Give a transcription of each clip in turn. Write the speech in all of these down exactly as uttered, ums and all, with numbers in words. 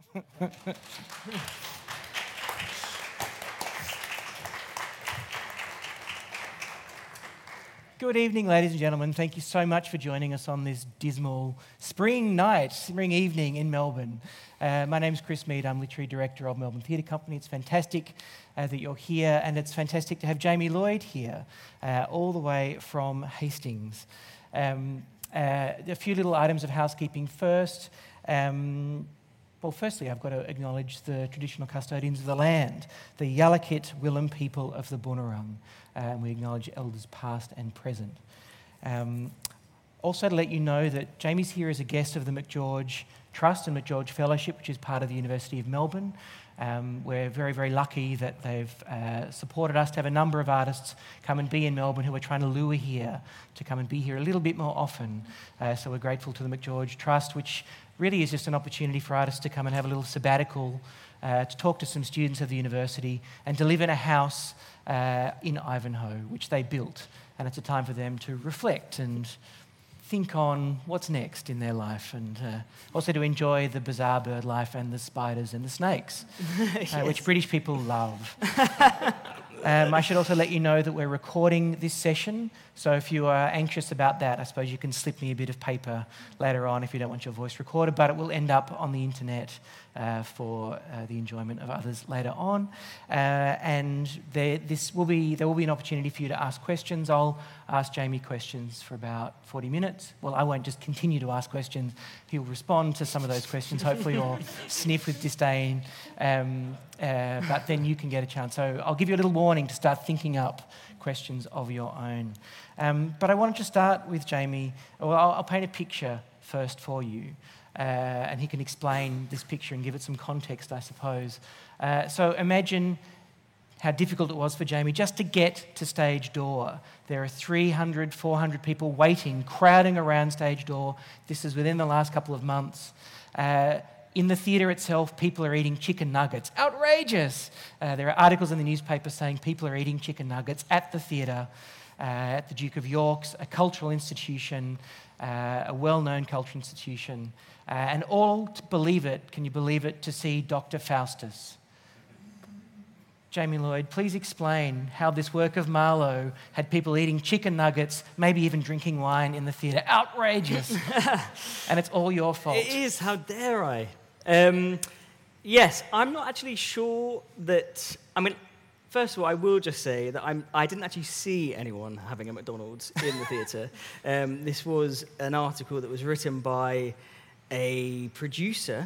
Good evening, ladies and gentlemen. Thank you so much for joining us on this dismal spring night, spring evening in Melbourne. Uh, my name's Chris Mead. I'm Literary Director of Melbourne Theatre Company. It's fantastic uh, that you're here, and it's fantastic to have Jamie Lloyd here, uh, all the way from Hastings. Um, uh, a few little items of housekeeping first. Um, Well, firstly, I've got to acknowledge the traditional custodians of the land, the Yalukit Willem people of the Boonwurrung, uh, and we acknowledge elders past and present. Um, also to let you know that Jamie's here as a guest of the McGeorge Trust and McGeorge Fellowship, which is part of the University of Melbourne. Um, we're very, very lucky that they've uh, supported us to have a number of artists come and be in Melbourne who are trying to lure here to come and be here a little bit more often. Uh, so we're grateful to the McGeorge Trust, which really is just an opportunity for artists to come and have a little sabbatical, uh, to talk to some students of the university and to live in a house uh, in Ivanhoe, which they built. And it's a time for them to reflect and think on what's next in their life, and uh, also to enjoy the bizarre bird life and the spiders and the snakes, yes. uh, which British people love. Um, I should also let you know that we're recording this session, so if you are anxious about that, I suppose you can slip me a bit of paper later on if you don't want your voice recorded, but it will end up on the internet uh, for uh, the enjoyment of others later on. Uh, and there, this will be, there will be an opportunity for you to ask questions. I'll ask Jamie questions for about forty minutes. Well, I won't just continue to ask questions. He'll respond to some of those questions, hopefully, or sniff with disdain. Um, uh, but then you can get a chance. So I'll give you a little warning to start thinking up questions of your own. Um, but I wanted to start with Jamie. Well, I'll, I'll paint a picture first for you, uh, and he can explain this picture and give it some context, I suppose. Uh, so imagine how difficult it was for Jamie just to get to stage door. There are three hundred, four hundred people waiting, crowding around stage door. This is within the last couple of months. Uh, In the theatre itself, people are eating chicken nuggets. Outrageous! Uh, there are articles in the newspaper saying people are eating chicken nuggets at the theatre, uh, at the Duke of York's, a cultural institution, uh, a well-known cultural institution. Uh, and all to believe it, can you believe it, to see Doctor Faustus. Jamie Lloyd, please explain how this work of Marlowe had people eating chicken nuggets, maybe even drinking wine in the theatre. Outrageous! And it's all your fault. It is, how dare I? Um, yes, I'm not actually sure that... I mean, first of all, I will just say that I'm, I didn't actually see anyone having a McDonald's in the theatre. Um, this was an article that was written by a producer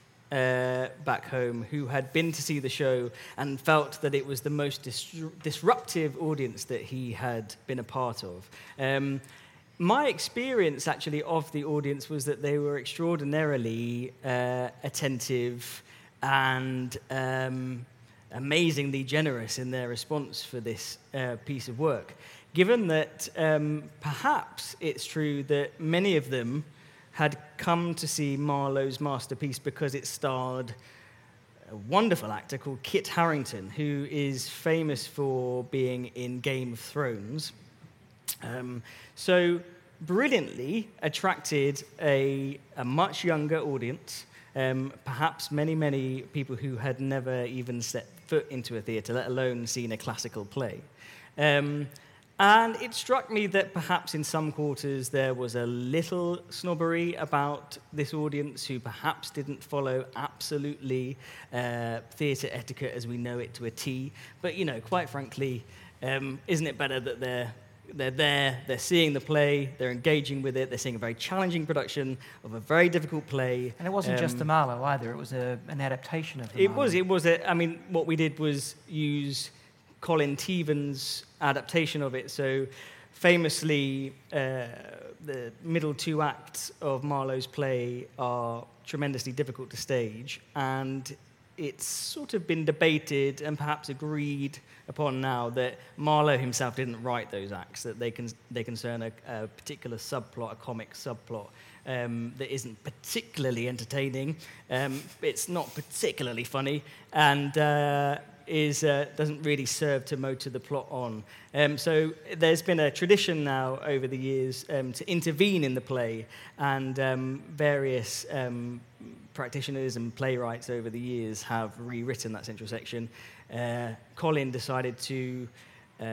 Uh, back home who had been to see the show and felt that it was the most dis- disruptive audience that he had been a part of. Um, my experience actually of the audience was that they were extraordinarily uh, attentive and um, amazingly generous in their response for this uh, piece of work. Given that um, perhaps it's true that many of them had come to see Marlowe's masterpiece because it starred a wonderful actor called Kit Harington, who is famous for being in Game of Thrones. Um, so brilliantly attracted a, a much younger audience, um, perhaps many, many people who had never even set foot into a theatre, let alone seen a classical play. Um, And it struck me that perhaps in some quarters there was a little snobbery about this audience who perhaps didn't follow absolutely uh, theatre etiquette as we know it to a T. But, you know, quite frankly, um, isn't it better that they're they're there, they're seeing the play, they're engaging with it, they're seeing a very challenging production of a very difficult play. And it wasn't um, just the Marlowe either, it was a, an adaptation of the it Marlowe. Was, it was, a, I mean, what we did was use Colin Tevan's adaptation of it. So famously, uh, the middle two acts of Marlowe's play are tremendously difficult to stage, and it's sort of been debated and perhaps agreed upon now that Marlowe himself didn't write those acts, that they can they concern a, a particular subplot, a comic subplot, um, that isn't particularly entertaining. Um, it's not particularly funny, and uh, is uh, doesn't really serve to motor the plot on. Um, so there's been a tradition now over the years um, to intervene in the play, and um, various um, practitioners and playwrights over the years have rewritten that central section, uh, Colin decided to uh,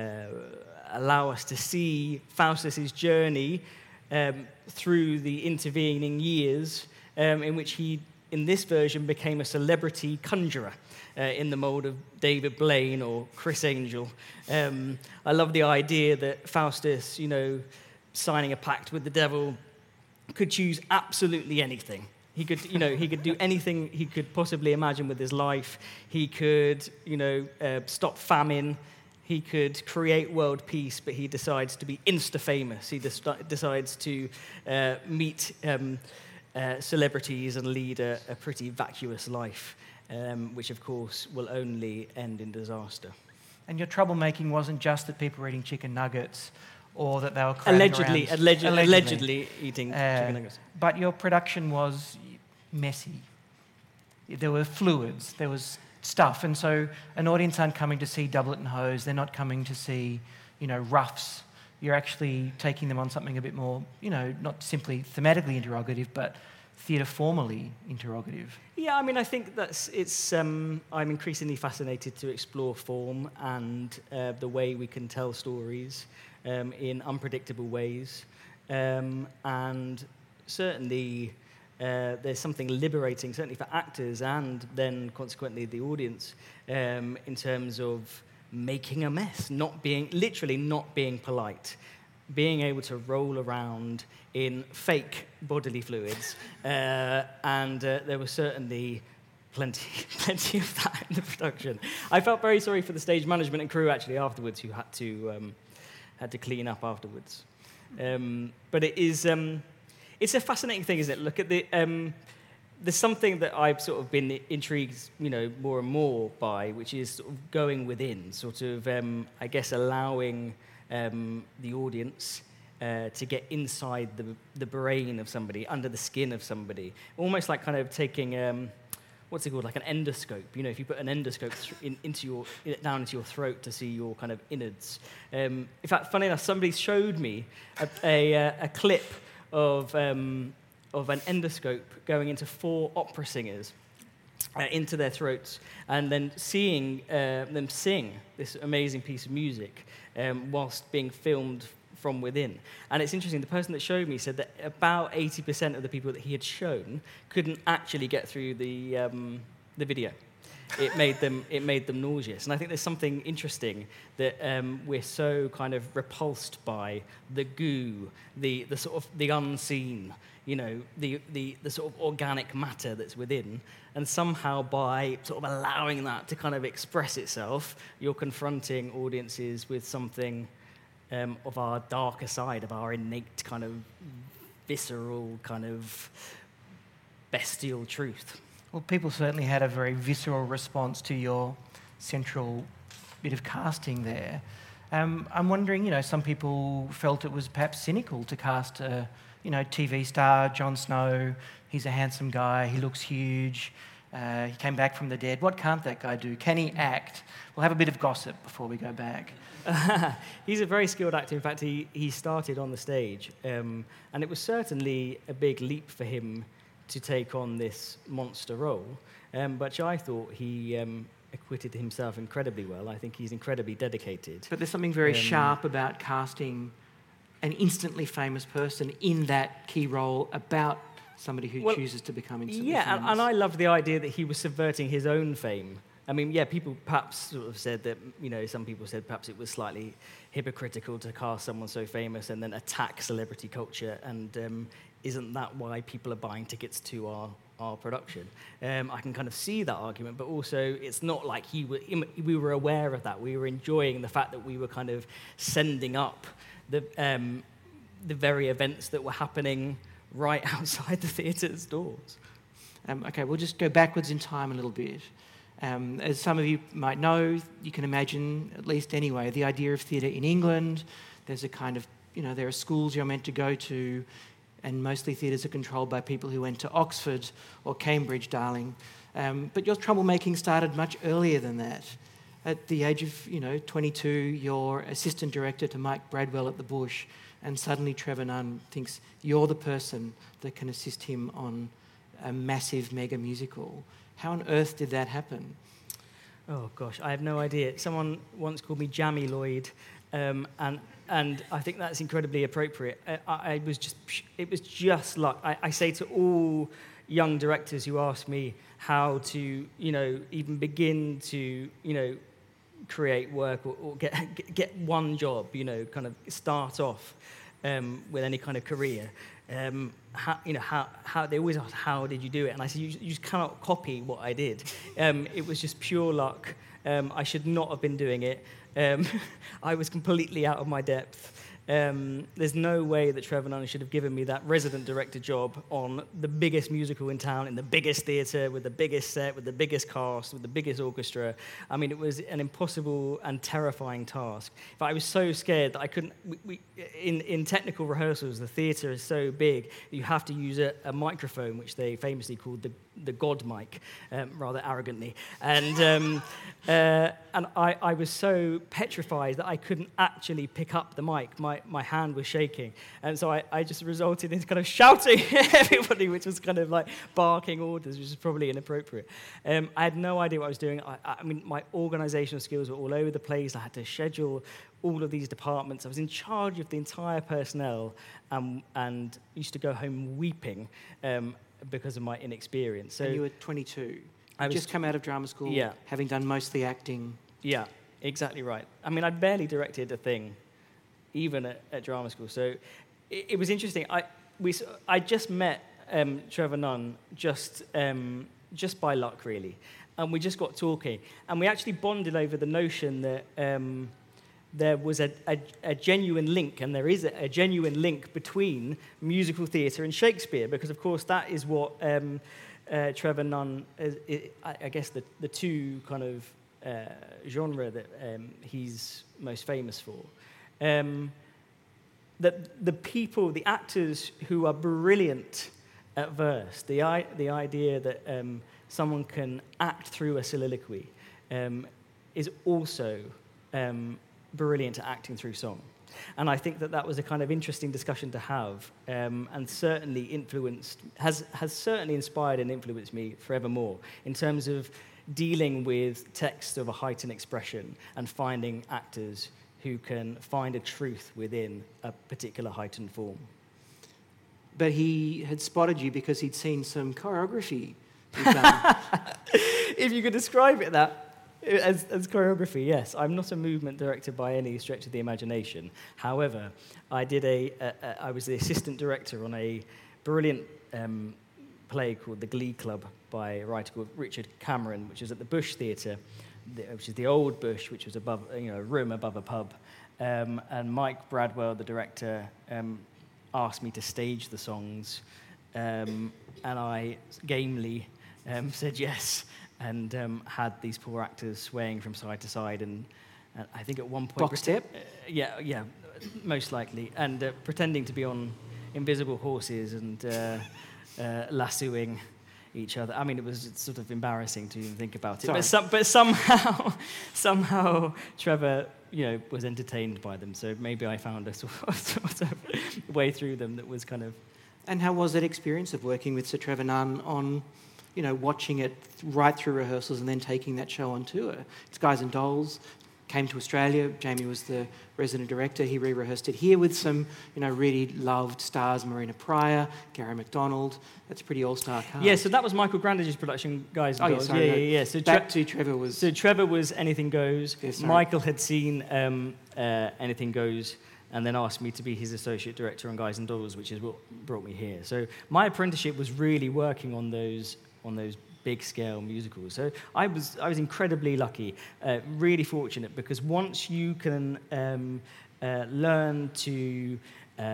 allow us to see Faustus's journey um, through the intervening years, um, in which he, in this version, became a celebrity conjurer uh, in the mold of David Blaine or Chris Angel. Um, I love the idea that Faustus, you know, signing a pact with the devil, could choose absolutely anything. He could, you know, he could do anything he could possibly imagine with his life. He could, you know, uh, stop famine. He could create world peace, but he decides to be insta-famous. He des- decides to uh, meet um, uh, celebrities and lead a, a pretty vacuous life, um, which, of course, will only end in disaster. And your troublemaking wasn't just that people were eating chicken nuggets, or that they were crowding Allegedly, around. alleged, allegedly, allegedly eating uh, chicken nuggets. But your production was messy. There were fluids, there was stuff, and so an audience aren't coming to see Doublet and Hose, they're not coming to see, you know, roughs. You're actually taking them on something a bit more, you know, not simply thematically interrogative, but theatre formally interrogative. Yeah, I mean, I think that's it's. Um, I'm increasingly fascinated to explore form and uh, the way we can tell stories um, in unpredictable ways, um, and certainly uh, there's something liberating, certainly for actors and then consequently the audience, um, in terms of making a mess, not being literally not being polite, being able to roll around in fake bodily fluids, uh, and uh, there was certainly plenty, plenty of that in the production. I felt very sorry for the stage management and crew actually afterwards, who had to um, had to clean up afterwards. Um, but it is um, it's a fascinating thing, isn't it? Look at the um, there's something that I've sort of been intrigued, you know, more and more by, which is sort of going within, sort of um, I guess allowing um, the audience Uh, to get inside the the brain of somebody, under the skin of somebody, almost like kind of taking um, what's it called, like an endoscope. You know, if you put an endoscope th- in, into your down into your throat to see your kind of innards. Um, in fact, funny enough, somebody showed me a a, a clip of um, of an endoscope going into four opera singers uh, into their throats, and then seeing uh, them sing this amazing piece of music um, whilst being filmed from within. And it's interesting, the person that showed me said that about eighty percent of the people that he had shown couldn't actually get through the um, the video. It made them it made them nauseous. And I think there's something interesting that um, we're so kind of repulsed by the goo, the the sort of the unseen, you know, the the the sort of organic matter that's within. And somehow by sort of allowing that to kind of express itself, you're confronting audiences with something Um, of our darker side, of our innate kind of visceral, kind of bestial truth. Well, people certainly had a very visceral response to your central bit of casting there. Um, I'm wondering, you know, some people felt it was perhaps cynical to cast a, you know, T V star, Jon Snow. He's a handsome guy, he looks huge, uh, he came back from the dead. What can't that guy do? Can he act? We'll have a bit of gossip before we go back. He's a very skilled actor. In fact, he, he started on the stage, um, and it was certainly a big leap for him to take on this monster role, um, but I thought he um, acquitted himself incredibly well. I think he's incredibly dedicated. But there's something very um, sharp about casting an instantly famous person in that key role about somebody who well, chooses to become instantly yeah, famous. Yeah, and, and I loved the idea that he was subverting his own fame. I mean, yeah, people perhaps sort of said that, you know, some people said perhaps it was slightly hypocritical to cast someone so famous and then attack celebrity culture, and um, isn't that why people are buying tickets to our, our production? Um, I can kind of see that argument, but also it's not like he were, we were aware of that. We were enjoying the fact that we were kind of sending up the, um, the very events that were happening right outside the theatre's doors. Um, okay, we'll just go backwards in time a little bit. Um, as some of you might know, you can imagine, at least anyway, the idea of theatre in England. There's a kind of, you know, there are schools you're meant to go to, and mostly theatres are controlled by people who went to Oxford or Cambridge, darling. Um, but your troublemaking started much earlier than that. At the age of, you know, twenty-two, you're assistant director to Mike Bradwell at the Bush, and suddenly Trevor Nunn thinks you're the person that can assist him on a massive mega musical. How on earth did that happen? Oh gosh, I have no idea. Someone once called me Jammy Lloyd, um, and and I think that's incredibly appropriate. I, I was just, it was just luck. I, I say to all young directors who ask me how to, you know, even begin to, you know, create work or, or get get one job, you know, kind of start off um, with any kind of career. Um, how, you know, how, how they always ask, how did you do it? And I said, you, you just cannot copy what I did. Um, it was just pure luck. Um, I should not have been doing it. Um, I was completely out of my depth. Um, there's no way that Trevor Nunn should have given me that resident director job on the biggest musical in town, in the biggest theatre, with the biggest set, with the biggest cast, with the biggest orchestra. I mean, it was an impossible and terrifying task. But I was so scared that I couldn't... We, we, in, in technical rehearsals, the theatre is so big that you have to use a, a microphone, which they famously called the, the God mic, um, rather arrogantly. And, um, uh, and I, I was so petrified that I couldn't actually pick up the mic. My, my hand was shaking. And so I, I just resulted in kind of shouting at everybody, which was kind of like barking orders, which is probably inappropriate. Um, I had no idea what I was doing. I, I mean, my organizational skills were all over the place. I had to schedule all of these departments. I was in charge of the entire personnel um, and used to go home weeping um, because of my inexperience. So and you were twenty-two. I was just come out of drama school, yeah. having done mostly acting. Yeah, exactly right. I mean, I barely directed a thing, even at, at drama school. So it, it was interesting. I we I just met um, Trevor Nunn just um, just by luck, really, and we just got talking, and we actually bonded over the notion that um, there was a, a, a genuine link, and there is a, a genuine link between musical theatre and Shakespeare, because of course that is what um, uh, Trevor Nunn, is, is, I, I guess the the two kind of uh, genre that um, he's most famous for. Um, that the people, the actors who are brilliant at verse, the, I, the idea that um, someone can act through a soliloquy um, is also um, brilliant at acting through song. And I think that that was a kind of interesting discussion to have, um, and certainly influenced, has, has certainly inspired and influenced me forevermore in terms of dealing with texts of a heightened expression and finding actors who can find a truth within a particular heightened form. But he had spotted you because he'd seen some choreography you've done. If you could describe it that as, as choreography, yes. I'm not a movement director by any stretch of the imagination. However, I did a, a, a I was the assistant director on a brilliant um, play called The Glee Club by a writer called Richard Cameron, which is at the Bush Theatre, which is the old Bush, which was above, you know, a room above a pub. Um, and Mike Bradwell, the director, um, asked me to stage the songs, um, and I gamely um, said yes, and um, had these poor actors swaying from side to side, and, and I think at one point... Box step? Uh, yeah, yeah, most likely, and uh, pretending to be on invisible horses and uh, uh, lassoing each other. I mean, it was sort of embarrassing to even think about it. Sorry. But, some, but somehow, somehow, Trevor, you know, was entertained by them. So maybe I found a sort of, sort of way through them that was kind of. And how was that experience of working with Sir Trevor Nunn on, you know, watching it right through rehearsals and then taking that show on tour? It's Guys and Dolls. Came to Australia. Jamie was the resident director. He re-rehearsed it here with some, you know, really loved stars: Marina Pryor, Gary McDonald. That's a pretty all-star cast. Yeah, so that was Michael Grandage's production, Guys and oh, Dolls. Yeah, sorry, yeah, no. yeah, yeah. So Back Tre- to Trevor was. So Trevor was Anything Goes. Yeah, Michael had seen um, uh, Anything Goes, and then asked me to be his associate director on Guys and Dolls, which is what brought me here. So my apprenticeship was really working on those on those. big-scale musicals. So I was I was incredibly lucky, uh, really fortunate, because once you can um, uh, learn to uh,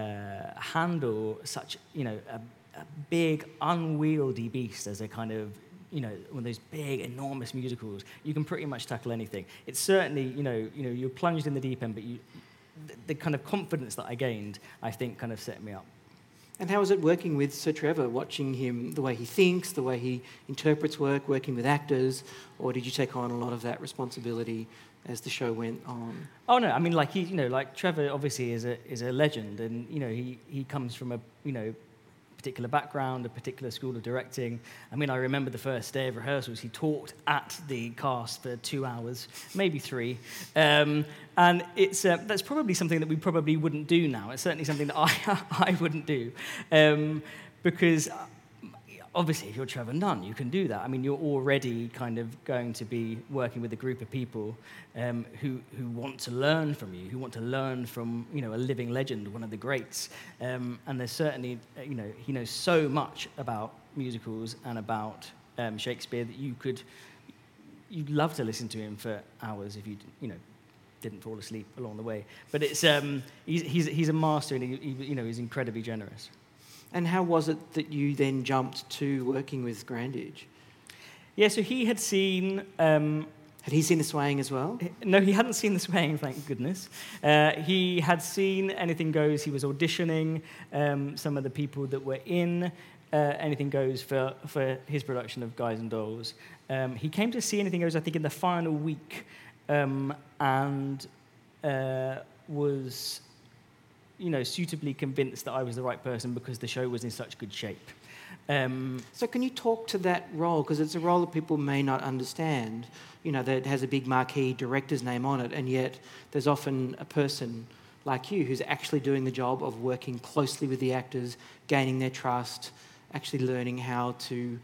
handle such, you know, a, a big, unwieldy beast as a kind of, you know, one of those big, enormous musicals, you can pretty much tackle anything. It's certainly, you know, you know, you're plunged in the deep end, but you, the, the kind of confidence that I gained, I think, kind of set me up. And how was it working with Sir Trevor, watching him, the way he thinks, the way he interprets work, working with actors, or did you take on a lot of that responsibility as the show went on? Oh no, I mean, like he, you know, like Trevor obviously is a is a legend, and you know he he comes from a you know particular background, a particular school of directing. I mean, I remember the first day of rehearsals, he talked at the cast for two hours, maybe three. Um, and it's uh, that's probably something that we probably wouldn't do now. It's certainly something that I, I wouldn't do. Um, because obviously, if you're Trevor Nunn, you can do that. I mean, you're already kind of going to be working with a group of people um, who who want to learn from you, who want to learn from, you know, a living legend, one of the greats. Um, and there's certainly, you know, he knows so much about musicals and about um, Shakespeare that you could, you'd love to listen to him for hours if you, you know, didn't fall asleep along the way. But it's um, he's he's he's a master, and he, he you know he's incredibly generous. And how was it that you then jumped to working with Grandage? Yeah, so he had seen... Um, had he seen The Swaying as well? No, he hadn't seen The Swaying, thank goodness. Uh, he had seen Anything Goes. He was auditioning um, some of the people that were in uh, Anything Goes for, for his production of Guys and Dolls. Um, he came to see Anything Goes, I think, in the final week, um, and uh, was... you know, suitably convinced that I was the right person because the show was in such good shape. Um, so can you talk to that role? Because it's a role that people may not understand, you know, that has a big marquee director's name on it, and yet there's often a person like you who's actually doing the job of working closely with the actors, gaining their trust, actually learning how to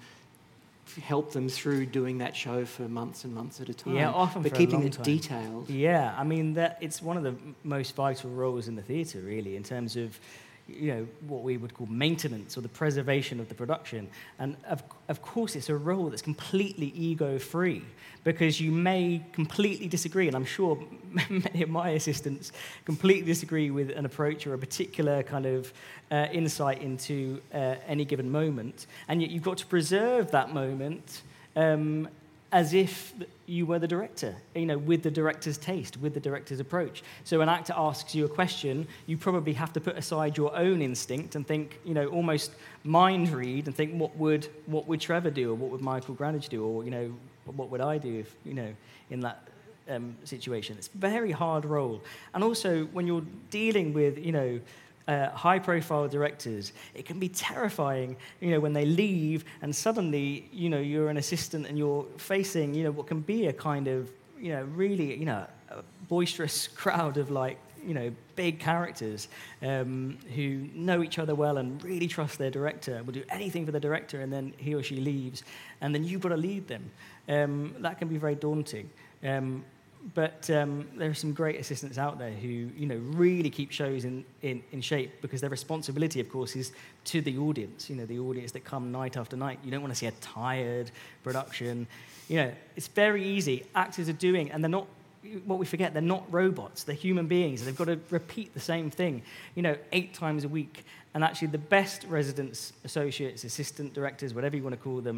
help them through doing that show for months and months at a time. Yeah, often but for keeping a long it time. detailed. Yeah, I mean that it's one of the most vital roles in the theatre, really, in terms of, you know, what we would call maintenance or the preservation of the production. And of of course, it's a role that's completely ego-free because you may completely disagree, and I'm sure many of my assistants completely disagree with an approach or a particular kind of uh, insight into uh, any given moment, and yet you've got to preserve that moment um, as if you were the director, you know, with the director's taste, with the director's approach. So an actor asks you a question, you probably have to put aside your own instinct and think, you know, almost mind read and think, what would what would Trevor do, or what would Michael Grandage do, or, you know, what would I do, if, you know, in that um, situation. It's a very hard role. And also, when you're dealing with, you know, Uh, high-profile directors, it can be terrifying, you know, when they leave and suddenly, you know, you're an assistant and you're facing, you know, what can be a kind of, you know, really, you know, a boisterous crowd of, like, you know, big characters um, who know each other well and really trust their director, will do anything for the director, and then he or she leaves, and then you've got to lead them. Um, that can be very daunting. Um, But um, there are some great assistants out there who, you know, really keep shows in, in, in shape, because their responsibility, of course, is to the audience, you know, the audience that come night after night. You don't want to see a tired production. You know, it's very easy. Actors are doing, and they're not, what we forget, they're not robots. They're human beings. They've got to repeat the same thing, you know, eight times a week. And actually the best residents, associates, assistant directors, whatever you want to call them,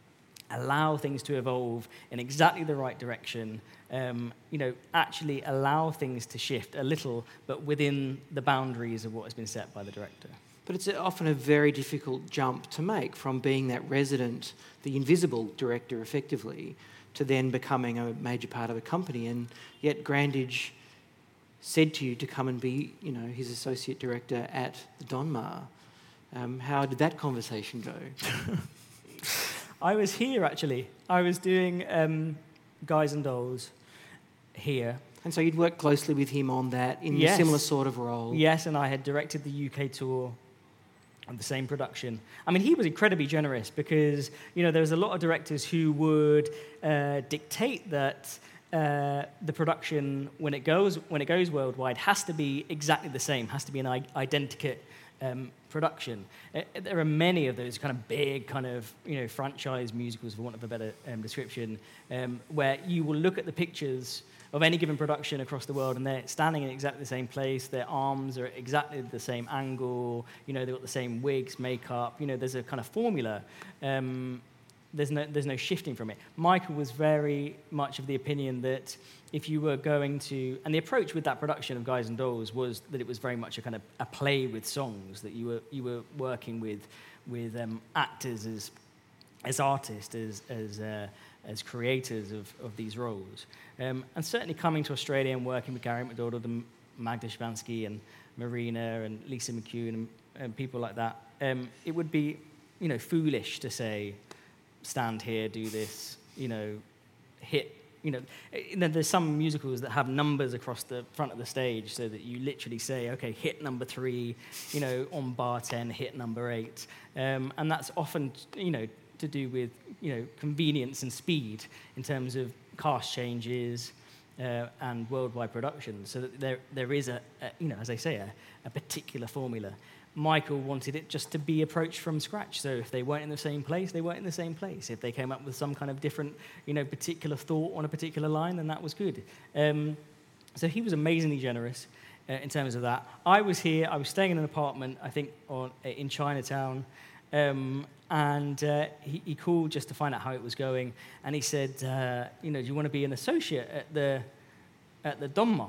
allow things to evolve in exactly the right direction, um, you know, actually allow things to shift a little, but within the boundaries of what has been set by the director. But it's often a very difficult jump to make from being that resident, the invisible director, effectively, to then becoming a major part of a company. And yet Grandage said to you to come and be, you know, his associate director at the Donmar. Um, how did that conversation go? I was here, actually. I was doing um, Guys and Dolls here. And so you'd worked closely with him on that in Yes. a similar sort of role? Yes, and I had directed the U K tour of the same production. I mean, he was incredibly generous because, you know, there was a lot of directors who would uh, dictate that uh, the production, when it goes when it goes worldwide, has to be exactly the same, has to be an I- identikit Um, production. Uh, there are many of those kind of big kind of, you know, franchise musicals, for want of a better um, description, um, where you will look at the pictures of any given production across the world, and they're standing in exactly the same place. Their arms are exactly the same angle. You know, they've got the same wigs, makeup. You know, there's a kind of formula. Um, there's no there's no shifting from it. Michael was very much of the opinion that if you were going to, and the approach with that production of Guys and Dolls was that it was very much a kind of a play with songs, that you were you were working with with um, actors as as artists, as as uh, as creators of, of these roles, um, and certainly coming to Australia and working with Gary McDonald and Magda Szubanski and Marina and Lisa McCune and, and people like that. um, it would be, you know, foolish to say, stand here, do this, you know, hit, you know, you know, there's some musicals that have numbers across the front of the stage so that you literally say, okay, hit number three, you know, on bar ten, hit number eight. Um, and that's often, you know, to do with, you know, convenience and speed in terms of cast changes uh, and worldwide production. So that there, there is a, a you know, as I say, a, a particular formula. Michael wanted it just to be approached from scratch. So if they weren't in the same place, they weren't in the same place. If they came up with some kind of different, you know, particular thought on a particular line, then that was good. Um, so he was amazingly generous uh, in terms of that. I was here. I was staying in an apartment, I think, on, in Chinatown. Um, and uh, he, he called just to find out how it was going. And he said, uh, you know, do you want to be an associate at the, at the Donmar?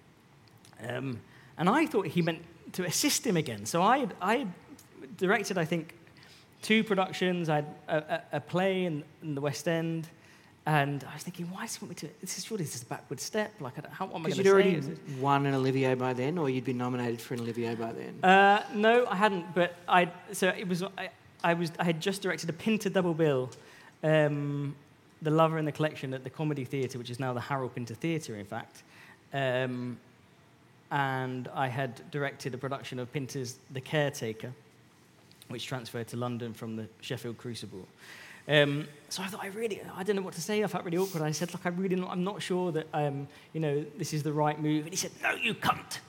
Um, and I thought he meant to assist him again. So I had, I had directed, I think, two productions. I had a, a, a play in, in the West End, and I was thinking, why does he want me to? This is surely this is a backward step. Like, I don't, how what am I going to say? Because you'd already won an Olivier by then, or you'd been nominated for an Olivier by then. Uh, no, I hadn't. But I so it was. I, I was. I had just directed a Pinter double bill, um, The Lover in the Collection at the Comedy Theatre, which is now the Harold Pinter Theatre, in fact. Um, and I had directed a production of Pinter's The Caretaker, which transferred to London from the Sheffield Crucible. Um, so I thought, I really, I don't know what to say. I felt really awkward. I said, look, I really, not, I'm not sure that, um, you know, this is the right move. And he said, no, you can't.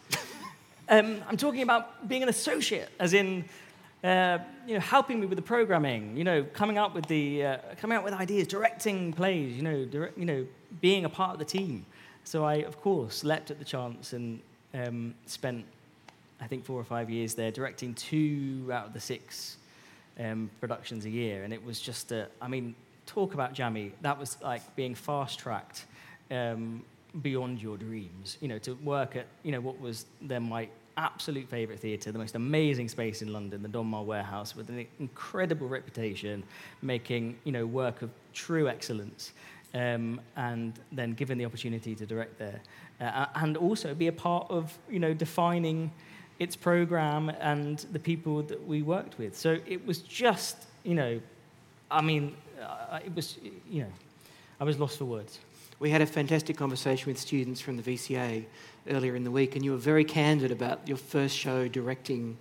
um, I'm talking about being an associate, as in, uh, you know, helping me with the programming, you know, coming up with the, uh, coming up with ideas, directing plays, you know, direct, you know, being a part of the team. So I, of course, leapt at the chance and um, spent, I think, four or five years there, directing two out of the six um, productions a year. And it was just, a, I mean, talk about jammy. That was like being fast-tracked um, beyond your dreams. You know, to work at, you know, what was then my absolute favourite theatre, the most amazing space in London, the Donmar Warehouse, with an incredible reputation, making, you know, work of true excellence. Um, and then given the opportunity to direct there, uh, and also be a part of, you know, defining its program and the people that we worked with. So it was just, you know, I mean, uh, it was, you know, I was lost for words. We had a fantastic conversation with students from the V C A earlier in the week, and you were very candid about your first show directing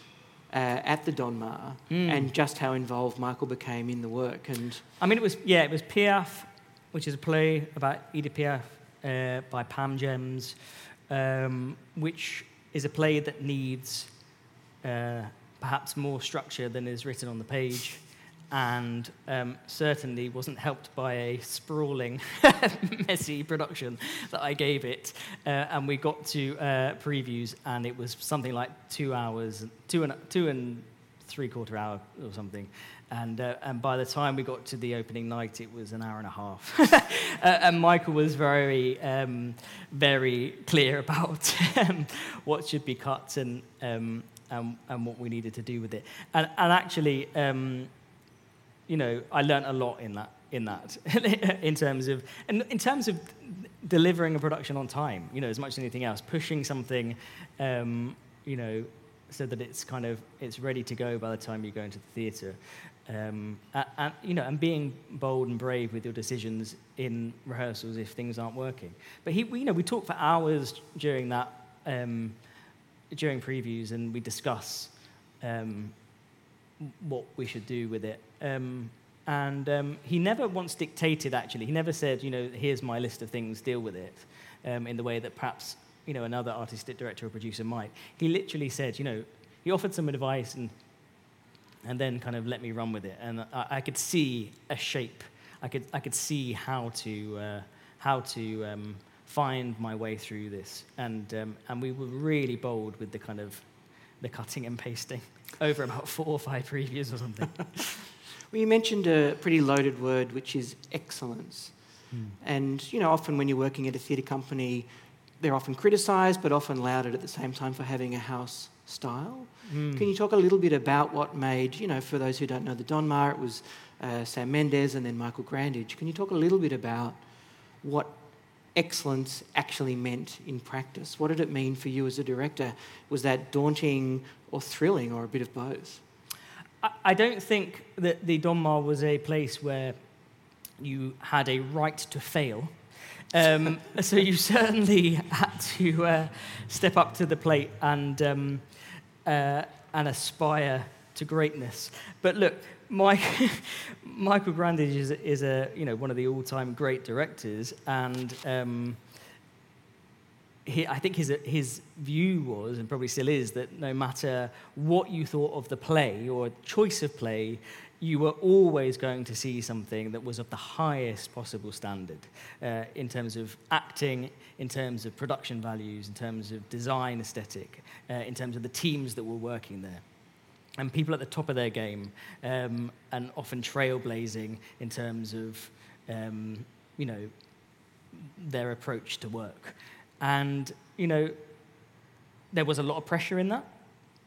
Uh, at the Donmar, mm. and just how involved Michael became in the work. And I mean, it was, yeah, it was Piaf, which is a play about Edith Piaf uh, by Pam Gems, um, which is a play that needs uh, perhaps more structure than is written on the page, and um, certainly wasn't helped by a sprawling, messy production that I gave it. Uh, and we got to uh, previews, and it was something like two hours, two and two and three quarter hour or something. And uh, and by the time we got to the opening night, it was an hour and a half. uh, and Michael was very, um, very clear about um, what should be cut and um, and and what we needed to do with it. And and actually. Um, You know, I learnt a lot in that, in that, in terms of, and in terms of delivering a production on time. You know, as much as anything else, pushing something, um, you know, so that it's kind of it's ready to go by the time you go into the theatre, um, and, and you know, and being bold and brave with your decisions in rehearsals if things aren't working. But he, we, you know, we talk for hours during that, um, during previews, and we discuss. Um, what we should do with it. Um, and um, he never once dictated, actually. He never said, you know, here's my list of things, deal with it, um, in the way that perhaps, you know, another artistic director or producer might. He literally said, you know, he offered some advice and and then kind of let me run with it. And I, I could see a shape. I could I could see how to uh, how to um, find my way through this. And um, and we were really bold with the kind of the cutting and pasting over about four or five previews or something. Well, you mentioned a pretty loaded word, which is excellence. Mm. And, you know, often when you're working at a theatre company, they're often criticised, but often lauded at the same time for having a house style. Mm. Can you talk a little bit about what made, you know, for those who don't know the Donmar, it was uh, Sam Mendes and then Michael Grandage. Can you talk a little bit about what excellence actually meant in practice? What did it mean for you as a director? Was that daunting or thrilling or a bit of both? I, I don't think that the Donmar was a place where you had a right to fail. Um, so you certainly had to uh, step up to the plate and um, uh, and aspire to greatness. But look, Mike, Michael Grandage is, is a you know one of the all-time great directors, and um, he, I think his his view was, and probably still is, that no matter what you thought of the play or choice of play, you were always going to see something that was of the highest possible standard uh, in terms of acting, in terms of production values, in terms of design aesthetic, uh, in terms of the teams that were working there. And people at the top of their game, um, and often trailblazing in terms of, um, you know, their approach to work. And, you know, there was a lot of pressure in that.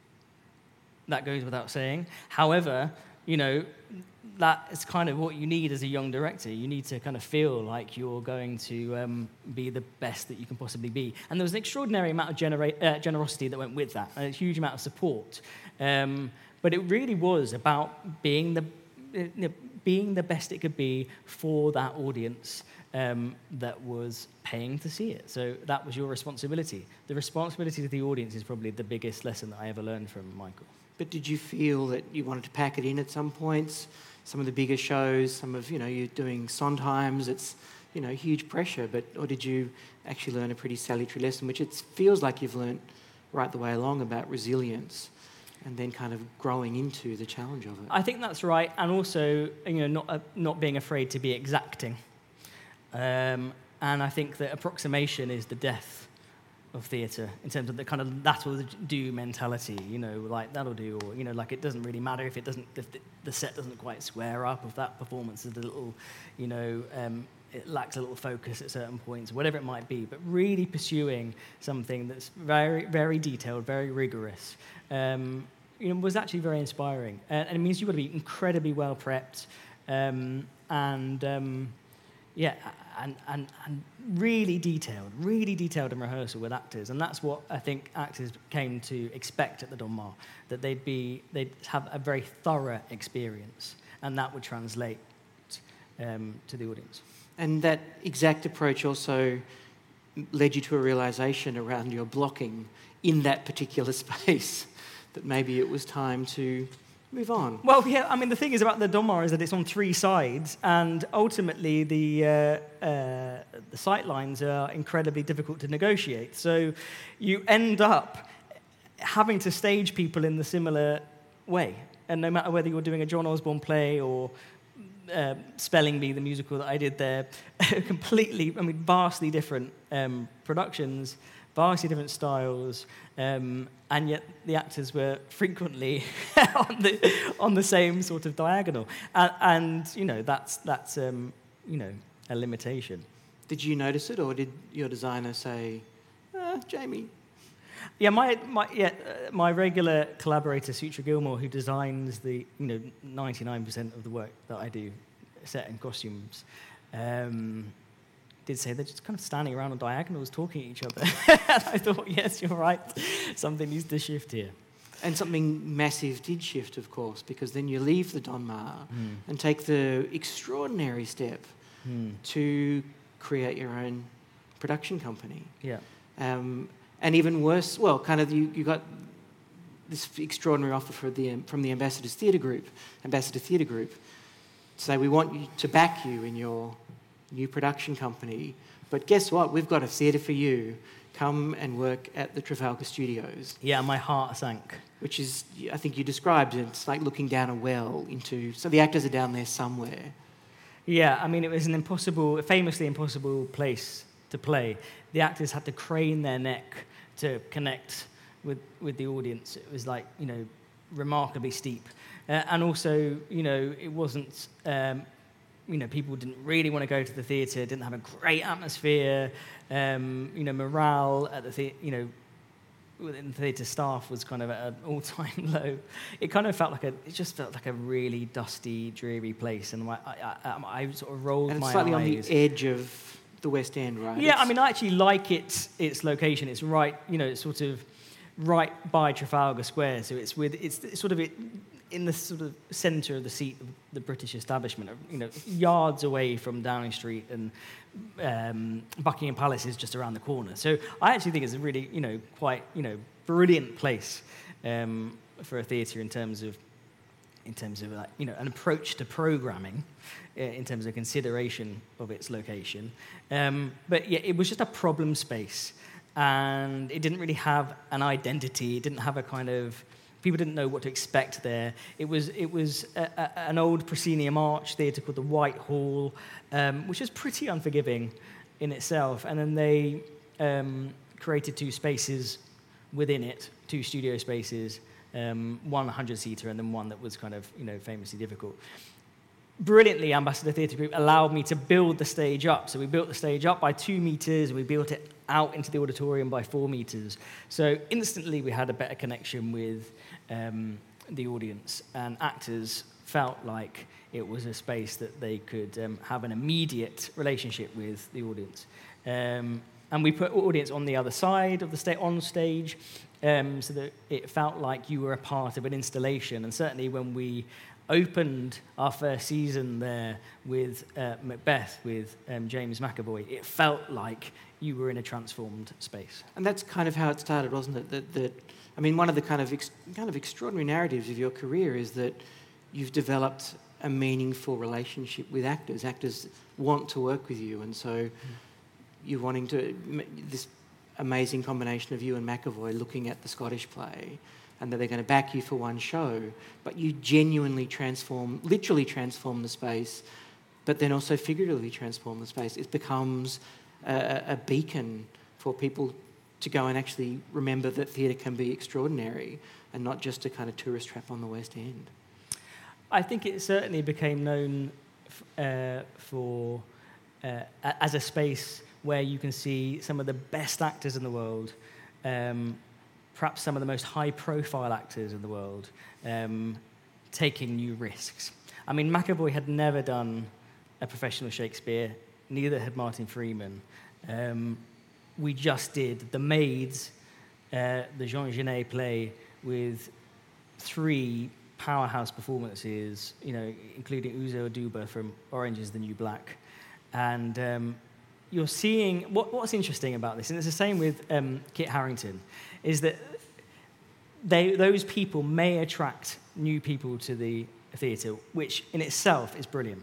That goes without saying. However, you know, that is kind of what you need as a young director. You need to kind of feel like you're going to um, be the best that you can possibly be. And there was an extraordinary amount of genera- uh, generosity that went with that, and a huge amount of support. Um, but it really was about being the, you know, being the best it could be for that audience um, that was paying to see it. So that was your responsibility. The responsibility to the audience is probably the biggest lesson that I ever learned from Michael. But did you feel that you wanted to pack it in at some points? Some of the bigger shows, some of, you know, you're doing Sondheims, it's, you know, huge pressure, but, or did you actually learn a pretty salutary lesson, which it feels like you've learnt right the way along about resilience and then kind of growing into the challenge of it? I think that's right, and also, you know, not, uh, not being afraid to be exacting. Um, and I think that approximation is the death of theatre in terms of the kind of that'll do mentality, you know, like that'll do, or, you know, like it doesn't really matter if it doesn't, if the, the set doesn't quite square up, if that performance is a little, you know, um, it lacks a little focus at certain points, whatever it might be, but really pursuing something that's very, very detailed, very rigorous, um, you know, was actually very inspiring. And, and it means you've got to be incredibly well prepped, um, and um, yeah, and, and and really detailed, really detailed in rehearsal with actors, and that's what I think actors came to expect at the Donmar, that they'd be they'd have a very thorough experience, and that would translate um, to the audience. And that exact approach also led you to a realisation around your blocking in that particular space, that maybe it was time to move on. Well, yeah, I mean, the thing is about the Donmar is that it's on three sides, and ultimately the uh, uh, the sight lines are incredibly difficult to negotiate. So you end up having to stage people in the similar way. And no matter whether you're doing a John Osborne play or uh, Spelling Bee, the musical that I did there, completely, I mean, vastly different um, productions, vastly different styles, um, and yet the actors were frequently on the on the same sort of diagonal, and, and you know that's that's um, you know a limitation. Did you notice it, or did your designer say, ah, "Jamie"? Yeah, my my yeah uh, my regular collaborator Sutra Gilmore, who designs the you know ninety-nine percent of the work that I do, set and costumes. Um, did say they're just kind of standing around on diagonals talking to each other. And I thought, yes, you're right. Something needs to shift here. And something massive did shift, of course, because then you leave the Donmar mm. and take the extraordinary step mm. to create your own production company. Yeah. Um, and even worse, well, kind of you, you got this extraordinary offer for the, from the Ambassadors Theatre Group, Ambassador Theatre Group, to say, we want you to back you in your new production company, but guess what? We've got a theatre for you. Come and work at the Trafalgar Studios. Yeah, my heart sank. Which is, I think you described it, it's like looking down a well into, so the actors are down there somewhere. Yeah, I mean, it was an impossible, famously impossible place to play. The actors had to crane their neck to connect with, with the audience. It was like, you know, remarkably steep. Uh, and also, you know, it wasn't... Um, you know, people didn't really want to go to the theatre, didn't have a great atmosphere, um, you know, morale at the theatre, you know, within the theatre staff was kind of at an all-time low. It kind of felt like a, it just felt like a really dusty, dreary place, and I, I, I, I sort of rolled and my eyes. And slightly eyes. on the edge of the West End, right? Yeah, it's... I mean, I actually like its its location. It's right, you know, it's sort of right by Trafalgar Square, so it's with, it's, it's sort of, it, in the sort of centre of the seat of the British establishment, you know, yards away from Downing Street, and um, Buckingham Palace is just around the corner. So I actually think it's a really, you know, quite, you know, brilliant place um, for a theatre in terms of, in terms of, like, you know, an approach to programming, uh, in terms of consideration of its location. Um, but yeah, it was just a problem space, and it didn't really have an identity. It didn't have a kind of, people didn't know what to expect there. It was it was a, a, an old proscenium arch theatre called the Whitehall, um, which was pretty unforgiving in itself. And then they um, created two spaces within it, two studio spaces, um, one hundred-seater and then one that was kind of, you know, famously difficult. Brilliantly, Ambassador Theatre Group allowed me to build the stage up. So we built the stage up by two metres, we built it out into the auditorium by four metres. So instantly we had a better connection with um, the audience, and actors felt like it was a space that they could um, have an immediate relationship with the audience. Um, and we put audience on the other side of the stage, on stage, um, so that it felt like you were a part of an installation. And certainly when we opened our first season there with uh, Macbeth, with um, James McAvoy, it felt like you were in a transformed space. And that's kind of how it started, wasn't it? That, that I mean, one of the kind of ex- kind of extraordinary narratives of your career is that you've developed a meaningful relationship with actors. Actors want to work with you, and so mm. you're wanting to, this amazing combination of you and McAvoy looking at the Scottish play, and that they're going to back you for one show, but you genuinely transform, literally transform the space, but then also figuratively transform the space. It becomes a, a beacon for people to go and actually remember that theatre can be extraordinary and not just a kind of tourist trap on the West End. I think it certainly became known f- uh, for uh, as a space where you can see some of the best actors in the world, um, perhaps some of the most high-profile actors in the world, um, taking new risks. I mean, McAvoy had never done a professional Shakespeare, neither had Martin Freeman. Um, we just did The Maids, uh, the Jean Genet play, with three powerhouse performances, you know, including Uzo Aduba from Orange is the New Black. And um, you're seeing, what, what's interesting about this, and it's the same with um, Kit Harington, is that they, those people may attract new people to the theatre, which in itself is brilliant.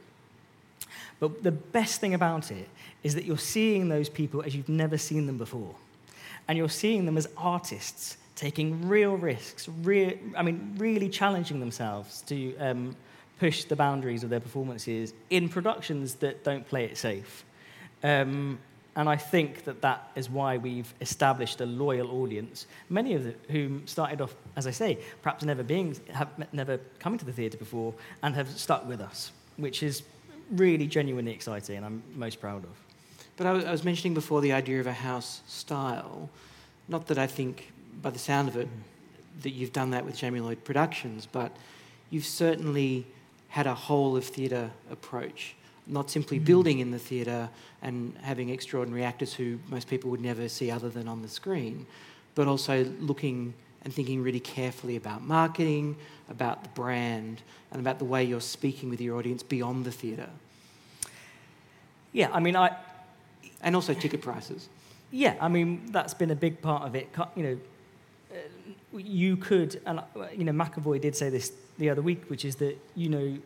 But the best thing about it is that you're seeing those people as you've never seen them before. And you're seeing them as artists taking real risks, real, I mean, really challenging themselves to um, push the boundaries of their performances in productions that don't play it safe. Um, and I think that that is why we've established a loyal audience, many of them whom started off, as I say, perhaps never being, have never come to the theatre before and have stuck with us, which is really genuinely exciting and I'm most proud of. But I was, I was mentioning before the idea of a house style. Not that I think, by the sound of it, mm. that you've done that with Jamie Lloyd Productions, but you've certainly had a whole of theatre approach, not simply mm. building in the theatre and having extraordinary actors who most people would never see other than on the screen, but also looking and thinking really carefully about marketing, about the brand, and about the way you're speaking with your audience beyond the theatre. Yeah, I mean, I... And also ticket prices. Yeah, I mean, that's been a big part of it. You know, uh, you could, and, you know, McAvoy did say this the other week, which is that, you know,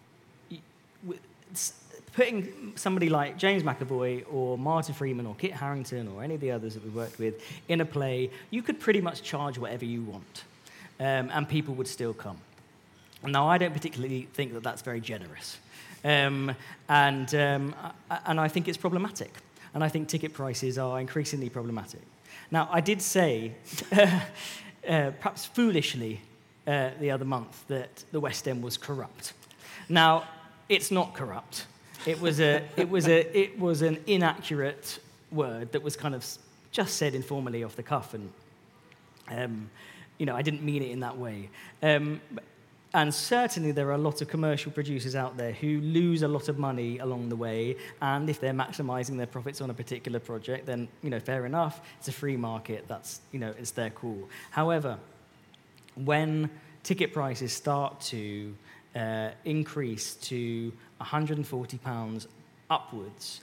putting somebody like James McAvoy or Martin Freeman or Kit Harington or any of the others that we've worked with in a play, you could pretty much charge whatever you want, um, and people would still come. Now, I don't particularly think that that's very generous, um, and um, and I think it's problematic. And I think ticket prices are increasingly problematic. Now, I did say, uh, uh, perhaps foolishly, uh, the other month that the West End was corrupt. Now, it's not corrupt. It was a, it was a, it was an inaccurate word that was kind of just said informally off the cuff, and um, you know, I didn't mean it in that way. Um, And certainly there are a lot of commercial producers out there who lose a lot of money along the way, and if they're maximising their profits on a particular project, then, you know, fair enough. It's a free market. That's, you know, it's their call. However, when ticket prices start to uh, increase to one hundred forty pounds upwards,